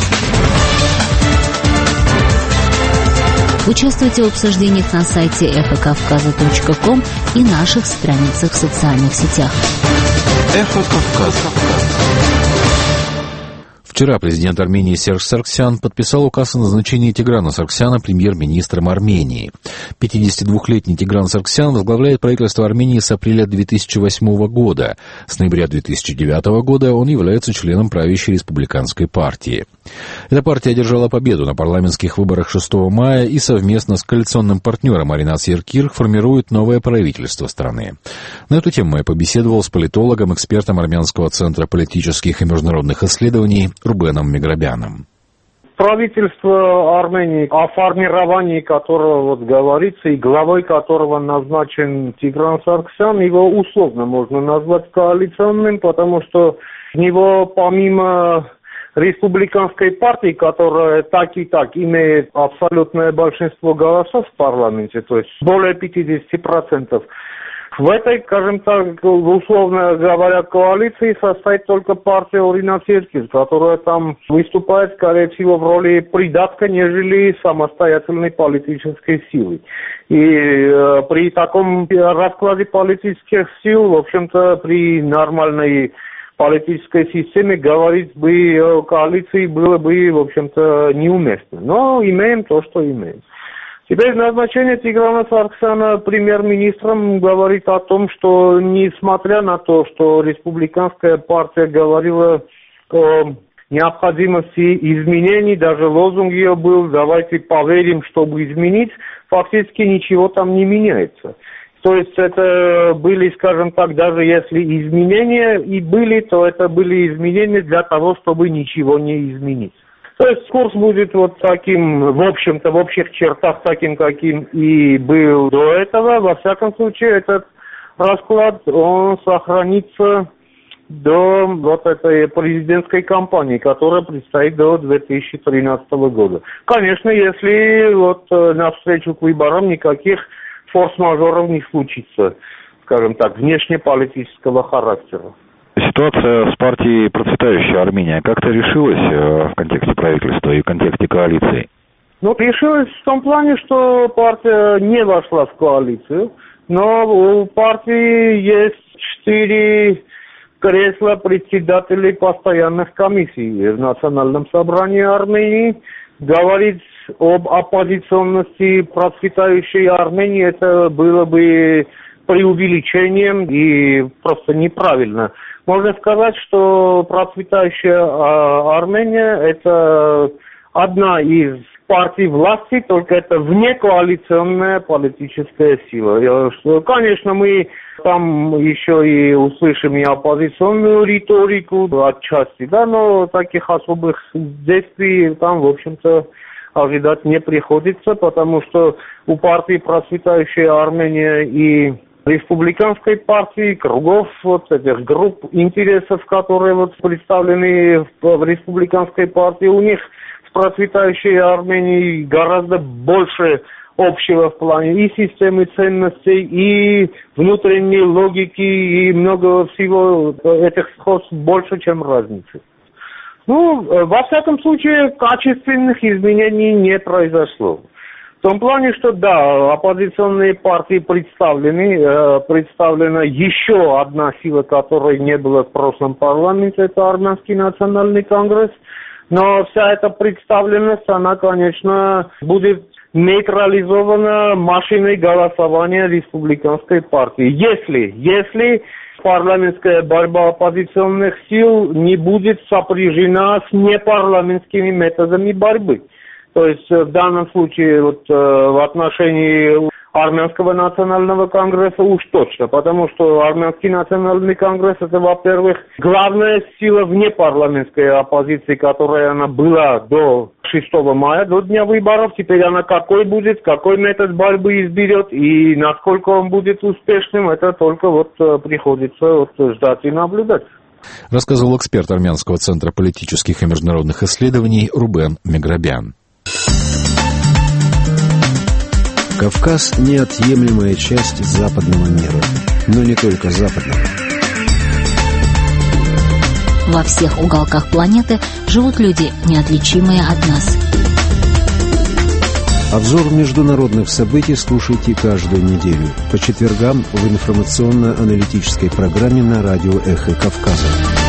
Участвуйте в обсуждениях на сайте эхо кавказа точка ком и наших страницах в социальных сетях. «Эхо Кавказа». Вчера президент Армении Серж Саргсян подписал указ о назначении Тиграна Саргсяна премьер-министром Армении. пятидесятидвухлетний Тигран Саргсян возглавляет правительство Армении с апреля две тысячи восьмого года. С ноября две тысячи девятого года он является членом правящей республиканской партии. Эта партия одержала победу на парламентских выборах шестого мая и совместно с коалиционным партнером Аринат Серкир формирует новое правительство страны. На эту тему я побеседовал с политологом, экспертом Армянского центра политических и международных исследований Рубеном Миграбяном. Правительство Армении, о формировании которого вот говорится и главой которого назначен Тигран Саргсян, его условно можно назвать коалиционным, потому что в него помимо республиканской партии, которая так и так имеет абсолютное большинство голосов в парламенте, то есть более пятьдесят процентов, в этой, скажем так, условно говоря, коалиции состоит только партия Аринат Серкир, которая там выступает, скорее всего, в роли придатка, нежели самостоятельной политической силы. И э, при таком раскладе политических сил, в общем-то, при нормальной политической системе говорить бы о коалиции было бы, в общем-то, неуместно. Но имеем то, что имеем. Теперь назначение Тиграна Сарксяна премьер-министром говорит о том, что несмотря на то, что республиканская партия говорила о необходимости изменений, даже лозунг ее был «давайте поверим, чтобы изменить», фактически ничего там не меняется. То есть это были, скажем так, даже если изменения и были, то это были изменения для того, чтобы ничего не изменить. То есть курс будет вот таким, в общем-то, в общих чертах таким, каким и был до этого. Во всяком случае, этот расклад, он сохранится до вот этой президентской кампании, которая предстоит до две тысячи тринадцатого года. Конечно, если вот навстречу к выборам никаких форс-мажоров не случится, скажем так, внешнеполитического характера. Ситуация с партией «Процветающая Армения» как-то решилась в контексте правительства и в контексте коалиции? Ну, решилась в том плане, что партия не вошла в коалицию, но у партии есть четыре кресла председателей постоянных комиссий в Национальном собрании Армении. Говорить об оппозиционности процветающей Армении, это было бы преувеличением и просто неправильно. Можно сказать, что процветающая Армения – это одна из партий власти, только это внекоалиционная политическая сила. Конечно, мы там еще и услышим и оппозиционную риторику отчасти, да, но таких особых действий там, в общем-то, ожидать не приходится, потому что у партии «Процветающая Армения» и республиканской партии, кругов, вот этих групп интересов, которые вот представлены в, в республиканской партии, у них с процветающей Арменией гораздо больше общего в плане и системы ценностей, и внутренней логики, и много всего этих сходств больше, чем разницы. Ну, во всяком случае, качественных изменений не произошло. В том плане, что да, оппозиционные партии представлены, э, представлена еще одна сила, которой не было в прошлом парламенте, это Армянский национальный конгресс, но вся эта представленность, она, конечно, будет нейтрализована машиной голосования республиканской партии. Если, если парламентская борьба оппозиционных сил не будет сопряжена с непарламентскими методами борьбы. То есть в данном случае вот, э, в отношении Армянского национального конгресса уж точно, потому что Армянский национальный конгресс это, во-первых, главная сила внепарламентской оппозиции, которая она была до шестого мая, до дня выборов. Теперь она какой будет, какой метод борьбы изберет и насколько он будет успешным, это только вот приходится вот ждать и наблюдать. Рассказывал эксперт Армянского центра политических и международных исследований Рубен Меграбян. Кавказ – неотъемлемая часть западного мира, но не только западного. Во всех уголках планеты живут люди, неотличимые от нас. Обзор международных событий слушайте каждую неделю по четвергам в информационно-аналитической программе на радио «Эхо Кавказа».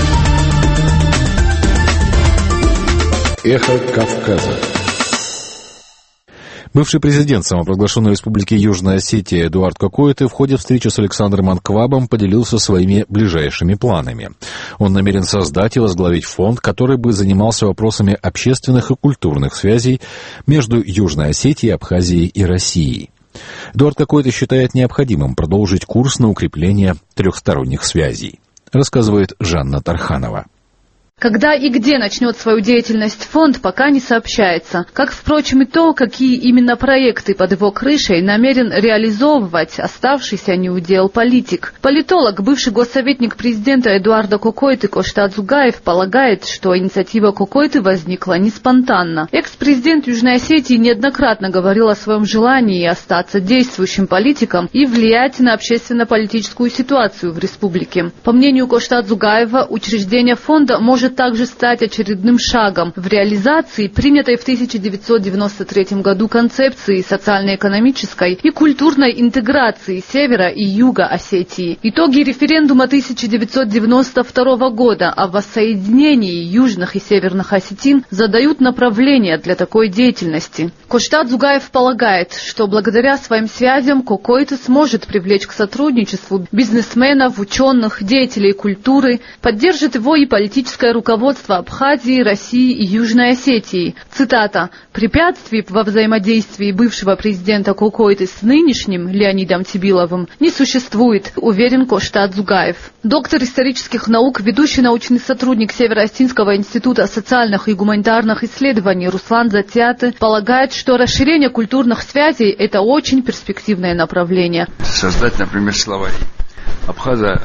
«Эхо Кавказа». Бывший президент самопровозглашенной республики Южная Осетия Эдуард Кокоиты в ходе встречи с Александром Анквабом поделился своими ближайшими планами. Он намерен создать и возглавить фонд, который бы занимался вопросами общественных и культурных связей между Южной Осетией, Абхазией и Россией. Эдуард Кокоиты считает необходимым продолжить курс на укрепление трехсторонних связей, рассказывает Жанна Тарханова. Когда и где начнет свою деятельность фонд, пока не сообщается. Как, впрочем, и то, какие именно проекты под его крышей намерен реализовывать оставшийся неудел политик. Политолог, бывший госсоветник президента Эдуарда Кокоиты Коштад Зугаев полагает, что инициатива Кокоиты возникла не спонтанно. Экс-президент Южной Осетии неоднократно говорил о своем желании остаться действующим политиком и влиять на общественно-политическую ситуацию в республике. По мнению Коштад Зугаева, учреждение фонда может может также стать очередным шагом в реализации принятой в тысяча девятьсот девяносто третьем году концепции социально-экономической и культурной интеграции Севера и Юга Осетии. Итоги референдума тысяча девятьсот девяносто второго года о воссоединении южных и северных осетин задают направление для такой деятельности. Коштад Зугаев полагает, что благодаря своим связям Кокойты сможет привлечь к сотрудничеству бизнесменов, ученых, деятелей культуры, поддержит его и политическое руководство Абхазии, России и Южной Осетии. Цитата: «Препятствий во взаимодействии бывшего президента Кокойты с нынешним Леонидом Тибиловым не существует», уверен Коштад Зугаев. Доктор исторических наук, ведущий научный сотрудник Северо-Осетинского института социальных и гуманитарных исследований Руслан Затяты полагает, что расширение культурных связей – это очень перспективное направление. Создать, например, словари. Абхаза,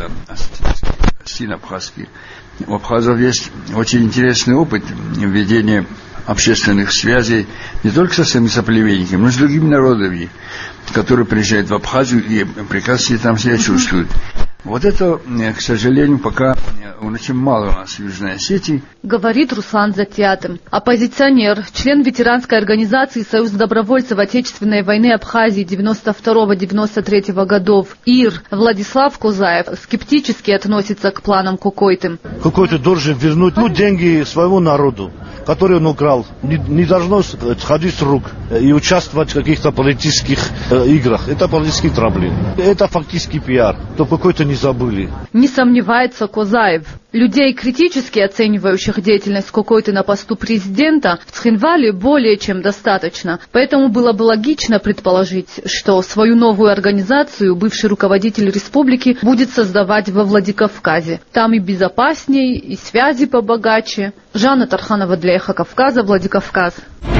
син-абхазский. У абхазов есть очень интересный опыт введения общественных связей не только со своими соплеменниками, но и с другими народами, которые приезжают в Абхазию и прекрасно там себя чувствуют. Вот это, к сожалению, пока очень мало у нас в Южной Осетии. Говорит Руслан Затятым. Оппозиционер, член ветеранской организации Союз добровольцев Отечественной войны Абхазии девяносто второго — девяносто третьего годов ИР Владислав Козаев скептически относится к планам Кокойты. Кокойты должен вернуть ну, деньги своему народу, который он украл. Не, не должно сходить с рук и участвовать в каких-то политических э, играх. Это политические проблемы. Это фактически пиар. То Кокойты не забыли. Не сомневается Козаев. Людей, критически оценивающих деятельность Кокойты на посту президента, в Цхинвале более чем достаточно. Поэтому было бы логично предположить, что свою новую организацию бывший руководитель республики будет создавать во Владикавказе. Там и безопасней, и связи побогаче. Жанна Тарханова для Эхо Кавказа, Владикавказ.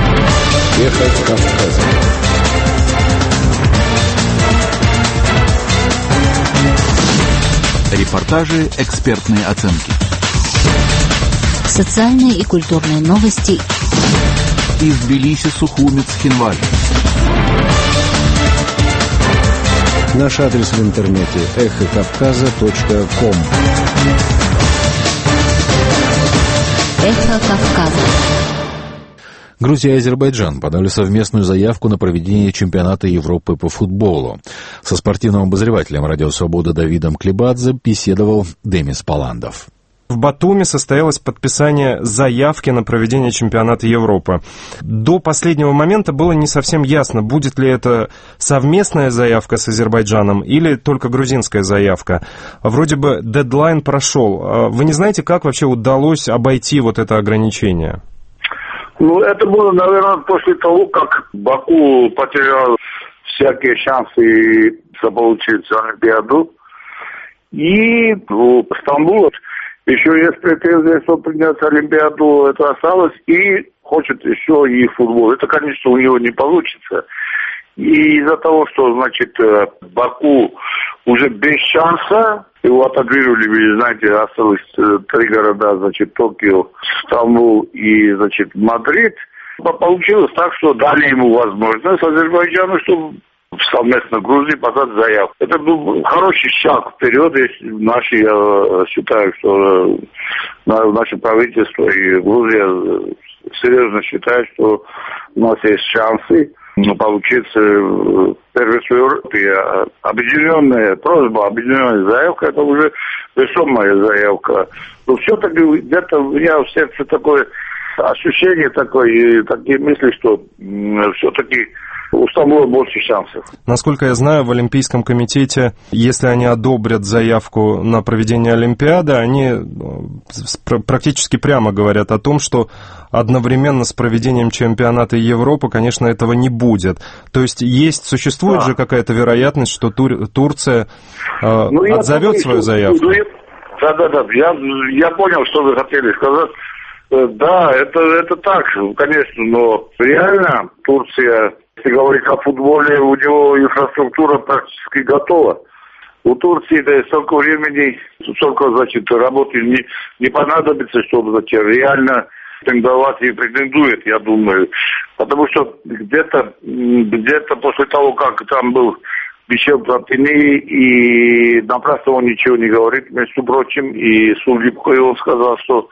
Эхо Кавказа. Репортажи, экспертные оценки. Социальные и культурные новости. Из Тбилиси, Сухуми, Цхинваль. Наш адрес в интернете эхо кавказа точка ком. Эхо Кавказа. Грузия и Азербайджан подали совместную заявку на проведение чемпионата Европы по футболу. Со спортивным обозревателем «Радио Свобода» Давидом Клебадзе беседовал Демис Паландов. В Батуми состоялось подписание заявки на проведение чемпионата Европы. До последнего момента было не совсем ясно, будет ли это совместная заявка с Азербайджаном или только грузинская заявка. Вроде бы дедлайн прошел. Вы не знаете, как вообще удалось обойти вот это ограничение? Ну, это было, наверное, после того, как Баку потерял всякие шансы заполучить Олимпиаду. И у Стамбула еще есть претензия, что принять Олимпиаду, это осталось, и хочет еще и футбол. Это, конечно, у него не получится. И из-за того, что, значит, Баку уже без шанса, его отодвинули, вы знаете, осталось три города, значит, Токио, Стамбул и, значит, Мадрид. Получилось так, что дали ему возможность Азербайджану, чтобы совместно Грузии подать заявку. Это был хороший шаг вперед, если наши, я считаю, что наше правительство и Грузия серьезно считают, что у нас есть шансы получиться первенство Европы. Объединенная просьба, объединенная заявка, это уже весомая заявка. Но все-таки где-то у меня в сердце такое ощущение такое, и такие мысли, что все-таки у Стамбула больше шансов. Насколько я знаю, в Олимпийском комитете, если они одобрят заявку на проведение Олимпиады, они практически прямо говорят о том, что одновременно с проведением чемпионата Европы, конечно, этого не будет. То есть есть, существует да. же какая-то вероятность, что Тур, Турция э, ну, отзовет свою что, заявку? Да-да-да, я, я понял, что вы хотели сказать. Да, это, это так, конечно, но реально Турция, если говорить о футболе, у него инфраструктура практически готова. У Турции да, столько времени, столько, значит, работы не, не понадобится, чтобы, значит, реально претендовать и претендует, я думаю. Потому что где-то, где-то после того, как там был Мишель Платини, и напрасно он ничего не говорит, между прочим, и с улыбкой он сказал, что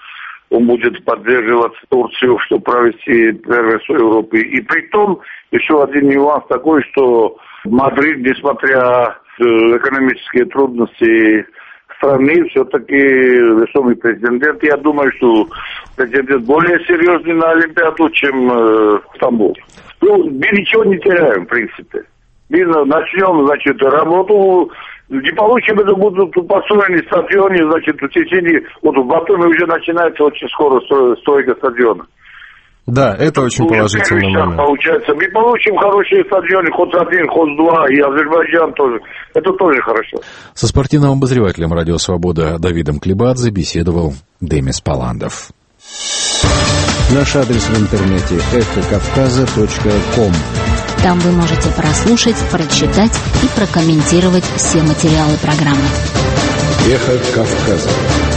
он будет поддерживать Турцию, чтобы провести первенство Европы. И при том еще один нюанс такой, что Мадрид, несмотря на экономические трудности страны, все-таки весомый претендент. Я думаю, что претендент более серьезный на Олимпиаду, чем э, Стамбул. Ну, мы ничего не теряем, в принципе. Мы начнем, значит, работу. Не получим, это будут построены стадионы, значит, в течение, вот в Батуми уже начинается очень скоро стройка стадиона. Да, это очень ну, положительный момент. Получается, мы получим хорошие стадионы, хоть один, хоть два, и Азербайджан тоже. Это тоже хорошо. Со спортивным обозревателем «Радио Свобода» Давидом Клебадзе беседовал Демис Паландов. Наш адрес в интернете эхо кавказа точка ком. Там вы можете прослушать, прочитать и прокомментировать все материалы программы. Эхо Кавказа.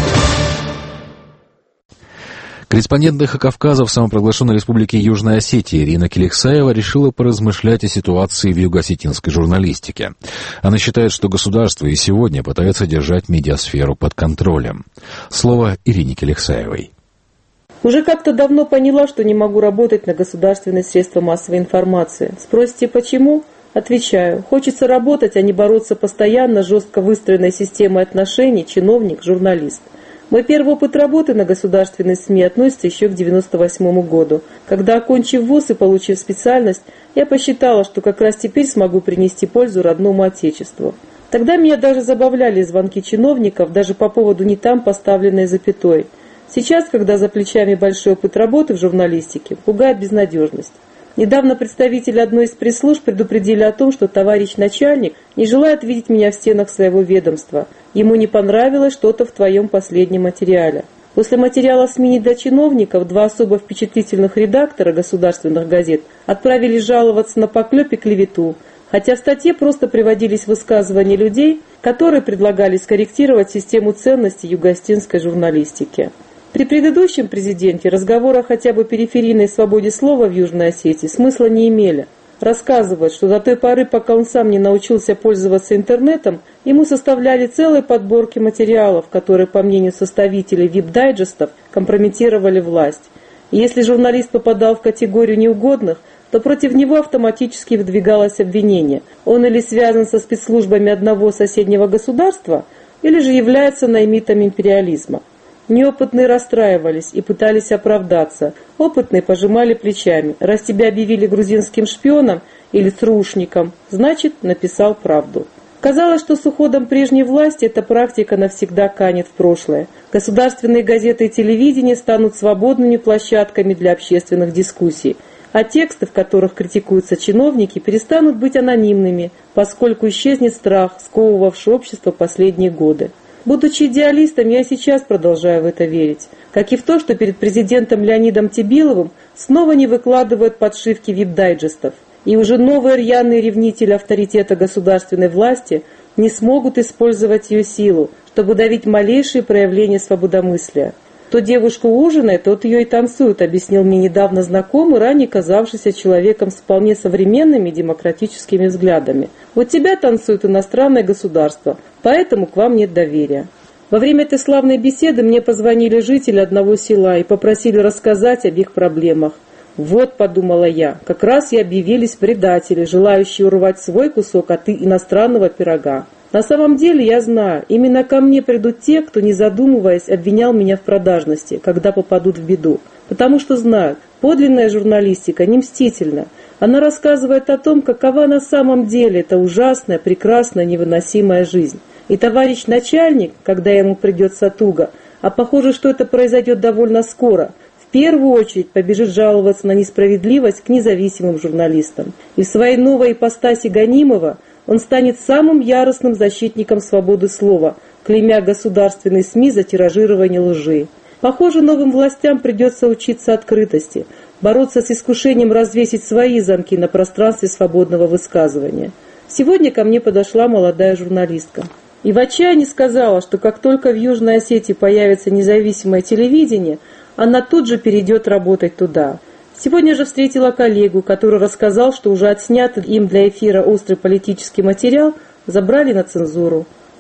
Корреспондент «Эхо Кавказа» в самопровозглашенной республике Южная Осетия Ирина Келексаева решила поразмышлять о ситуации в юго-осетинской журналистике. Она считает, что государство и сегодня пытается держать медиасферу под контролем. Слово Ирине Келексаевой. Уже как-то давно поняла, что не могу работать на государственные средства массовой информации. Спросите, почему? Отвечаю. Хочется работать, а не бороться постоянно с жестко выстроенной системой отношений чиновник-журналист. Мой первый опыт работы на государственной СМИ относится еще к девяносто восьмому году. Когда, окончив вуз и получив специальность, я посчитала, что как раз теперь смогу принести пользу родному отечеству. Тогда меня даже забавляли звонки чиновников, даже по поводу не там поставленной запятой. Сейчас, когда за плечами большой опыт работы в журналистике, пугает безнадежность. Недавно представители одной из пресс-служб предупредили о том, что товарищ начальник не желает видеть меня в стенах своего ведомства. Ему не понравилось что-то в твоем последнем материале. После материала СМИ не для чиновников два особо впечатлительных редактора государственных газет отправились жаловаться на поклеп и клевету, хотя в статье просто приводились высказывания людей, которые предлагали скорректировать систему ценностей юго-осетинской журналистики. При предыдущем президенте разговоры о хотя бы периферийной свободе слова в Южной Осетии смысла не имели. Рассказывают, что до той поры, пока он сам не научился пользоваться интернетом, ему составляли целые подборки материалов, которые, по мнению составителей вип-дайджестов, компрометировали власть. И если журналист попадал в категорию неугодных, то против него автоматически выдвигалось обвинение. Он или связан со спецслужбами одного соседнего государства, или же является наймитом империализма. Неопытные расстраивались и пытались оправдаться. Опытные пожимали плечами. Раз тебя объявили грузинским шпионом или трушником, значит, написал правду. Казалось, что с уходом прежней власти эта практика навсегда канет в прошлое. Государственные газеты и телевидение станут свободными площадками для общественных дискуссий, а тексты, в которых критикуются чиновники, перестанут быть анонимными, поскольку исчезнет страх, сковывавший общество последние годы. Будучи идеалистом, я сейчас продолжаю в это верить. Как и в то, что перед президентом Леонидом Тебиловым снова не выкладывают подшивки вип-дайджестов. И уже новые рьяные ревнители авторитета государственной власти не смогут использовать ее силу, чтобы давить малейшие проявления свободомыслия. Кто девушку ужинает, тот ее и танцует, объяснил мне недавно знакомый, ранее казавшийся человеком с вполне современными демократическими взглядами. Вот тебя танцуют иностранное государство, поэтому к вам нет доверия. Во время этой славной беседы мне позвонили жители одного села и попросили рассказать об их проблемах. Вот, подумала я, как раз и объявились предатели, желающие урвать свой кусок от иностранного пирога. На самом деле я знаю, именно ко мне придут те, кто, не задумываясь, обвинял меня в продажности, когда попадут в беду. Потому что знают, подлинная журналистика не мстительна. Она рассказывает о том, какова на самом деле эта ужасная, прекрасная, невыносимая жизнь. И товарищ начальник, когда ему придется туго, а похоже, что это произойдет довольно скоро, в первую очередь побежит жаловаться на несправедливость к независимым журналистам. И в своей новой ипостаси гонимого он станет самым яростным защитником свободы слова, клеймя государственные СМИ за тиражирование лжи. Похоже, новым властям придется учиться открытости, бороться с искушением развесить свои замки на пространстве свободного высказывания. Сегодня ко мне подошла молодая журналистка и в отчаянии сказала, что как только в Южной Осетии появится независимое телевидение, она тут же перейдет работать туда. Сегодня же встретила коллегу, который рассказал, что уже отснятый им для эфира острый политический материал забрали на цензуру.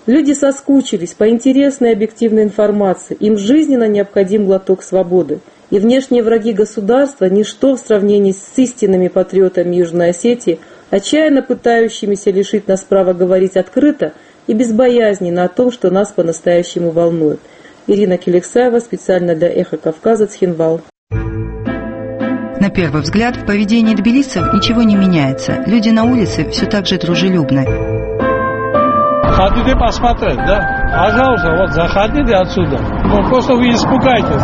Люди соскучились по интересной и объективной информации. Им жизненно необходим глоток свободы. И внешние враги государства – ничто в сравнении с истинными патриотами Южной Осетии, отчаянно пытающимися лишить нас права говорить открыто и безбоязненно о том, что нас по-настоящему волнует. Ирина Келексаева, специально для «Эхо Кавказа», Цхинвал. На первый взгляд, в поведении тбилисцев ничего не меняется. Люди на улице все так же дружелюбны. Хотите посмотреть, да? Пожалуйста, вот заходите отсюда. Ну, просто вы испугаетесь.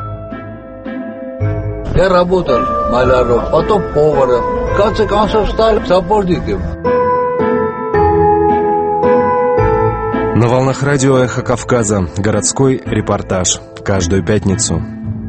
Я работал маляром, потом поваром. В конце концов стал сапожником. На волнах радио «Эхо Кавказа» городской репортаж. Каждую пятницу.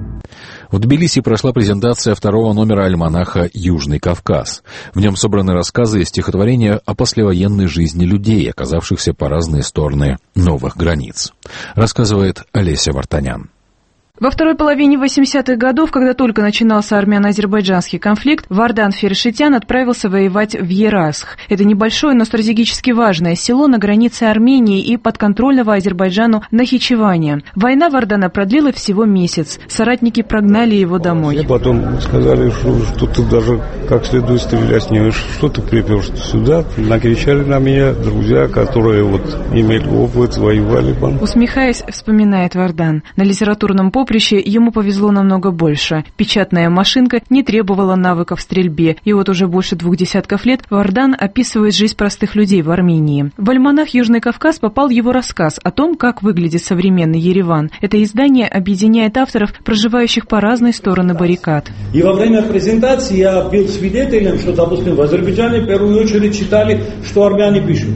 В Тбилиси прошла презентация второго номера альманаха «Южный Кавказ». В нем собраны рассказы и стихотворения о послевоенной жизни людей, оказавшихся по разные стороны новых границ. Рассказывает Олеся Вартанян. Во второй половине восьмидесятых годов, когда только начинался армяно-азербайджанский конфликт, Вардан Фершитян отправился воевать в Ерасх. Это небольшое, но стратегически важное село на границе Армении и подконтрольного Азербайджану Нахичевания. Война Вардана продлилась всего месяц. Соратники прогнали его домой. Мне потом сказали, что, что ты даже как следует стрелять не умеешь, что ты припёрся сюда. Накричали на меня друзья, которые вот имели опыт, воевали. Усмехаясь, вспоминает Вардан. На литературном поприще ему повезло намного больше. Печатная машинка не требовала навыков в стрельбе, и вот уже больше двух десятков лет Вардан описывает жизнь простых людей в Армении. В альманах «Южный Кавказ» попал его рассказ о том, как выглядит современный Ереван. Это издание объединяет авторов, проживающих по разные стороны баррикад. И во время презентации я был свидетелем, что, допустим, в Азербайджане в первую очередь читали, что армяне пишут.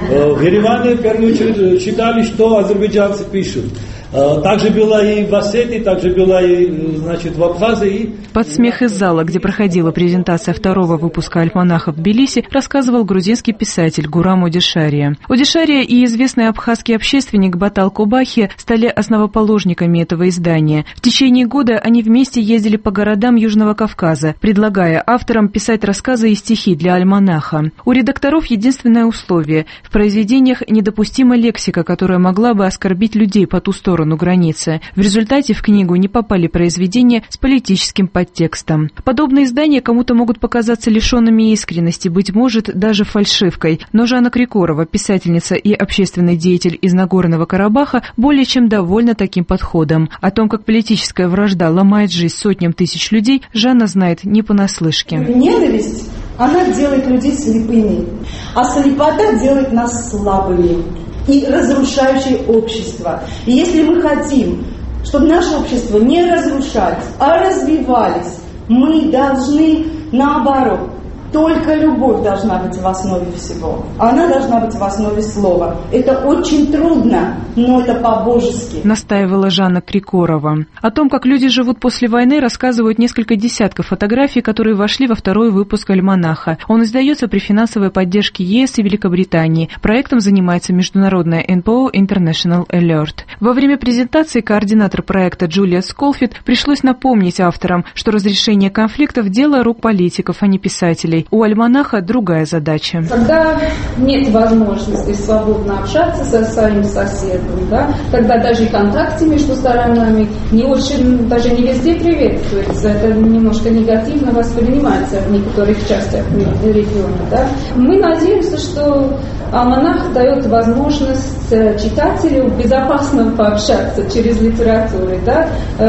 В Ереване в первую очередь читали, что азербайджанцы пишут. Также было и в Осетии, также было и, значит, в Абхазии. Под смех из зала, где проходила презентация второго выпуска альманаха в Тбилиси, рассказывал грузинский писатель Гурам Одишария. Одишария и известный абхазский общественник Батал Кобахи стали основоположниками этого издания. В течение года они вместе ездили по городам Южного Кавказа, предлагая авторам писать рассказы и стихи для альманаха. У редакторов единственное условие – в произведениях недопустима лексика, которая могла бы оскорбить людей по ту сторону границы. В результате в книгу не попали произведения с политическим подтекстом. Подобные издания кому-то могут показаться лишенными искренности, быть может, даже фальшивкой. Но Жанна Крикорова, писательница и общественный деятель из Нагорного Карабаха, более чем довольна таким подходом. О том, как политическая вражда ломает жизнь сотням тысяч людей, Жанна знает не понаслышке. Ненависть, она делает людей слепыми, а слепота делает нас слабыми и разрушающее общество. И если мы хотим, чтобы наше общество не разрушать, а развивались, мы должны наоборот. Только любовь должна быть в основе всего. Она должна быть в основе слова. Это очень трудно, но это по-божески. Настаивала Жанна Крикорова. О том, как люди живут после войны, рассказывают несколько десятков фотографий, которые вошли во второй выпуск альманаха. Он издается при финансовой поддержке ЕС и Великобритании. Проектом занимается международная эн пэ о International Alert. Во время презентации координатор проекта Джулия Сколфит пришлось напомнить авторам, что разрешение конфликтов – дело рук политиков, а не писателей. У альманаха другая задача. Когда нет возможности свободно общаться со своим соседом, да, когда даже и контакты между сторонами не очень, даже не везде приветствуется, это немножко негативно воспринимается в некоторых частях региона. Да. Мы надеемся, что альманах дает возможность читателю безопасно пообщаться через литературу, да,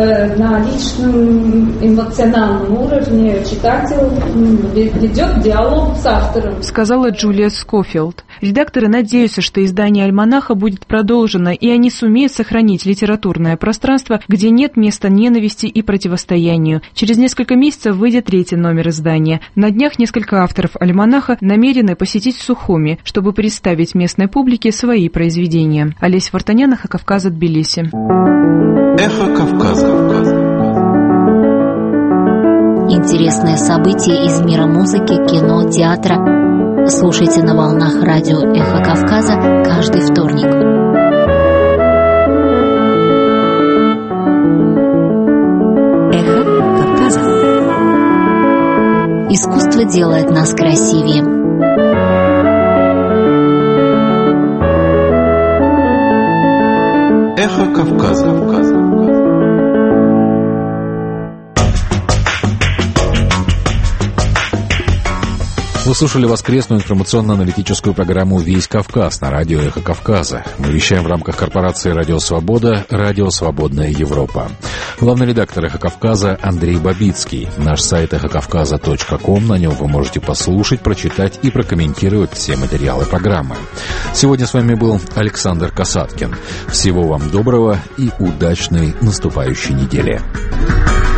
на личном эмоциональном уровне читатель ведет диалог с автором, сказала Джулия Скофилд. Редакторы надеются, что издание альманаха будет продолжено, и они сумеют сохранить литературное пространство, где нет места ненависти и противостоянию. Через несколько месяцев выйдет третий номер издания. На днях несколько авторов альманаха намерены посетить Сухуми, чтобы представить местной публике свои произведения. Олеся Вартанян, Эхо Кавказа, Тбилиси. Эхо Кавказа. Интересные события из мира музыки, кино, театра. Слушайте на волнах радио «Эхо Кавказа» каждый вторник. Эхо Кавказа. Искусство делает нас красивее. Эхо Кавказа. Вы слушали воскресную информационно-аналитическую программу «Весь Кавказ» на радио «Эхо Кавказа». Мы вещаем в рамках корпорации «Радио Свобода», «Радио Свободная Европа». Главный редактор «Эхо Кавказа» Андрей Бабицкий. Наш сайт эхо кавказа точка ком. На нем вы можете послушать, прочитать и прокомментировать все материалы программы. Сегодня с вами был Александр Касаткин. Всего вам доброго и удачной наступающей недели.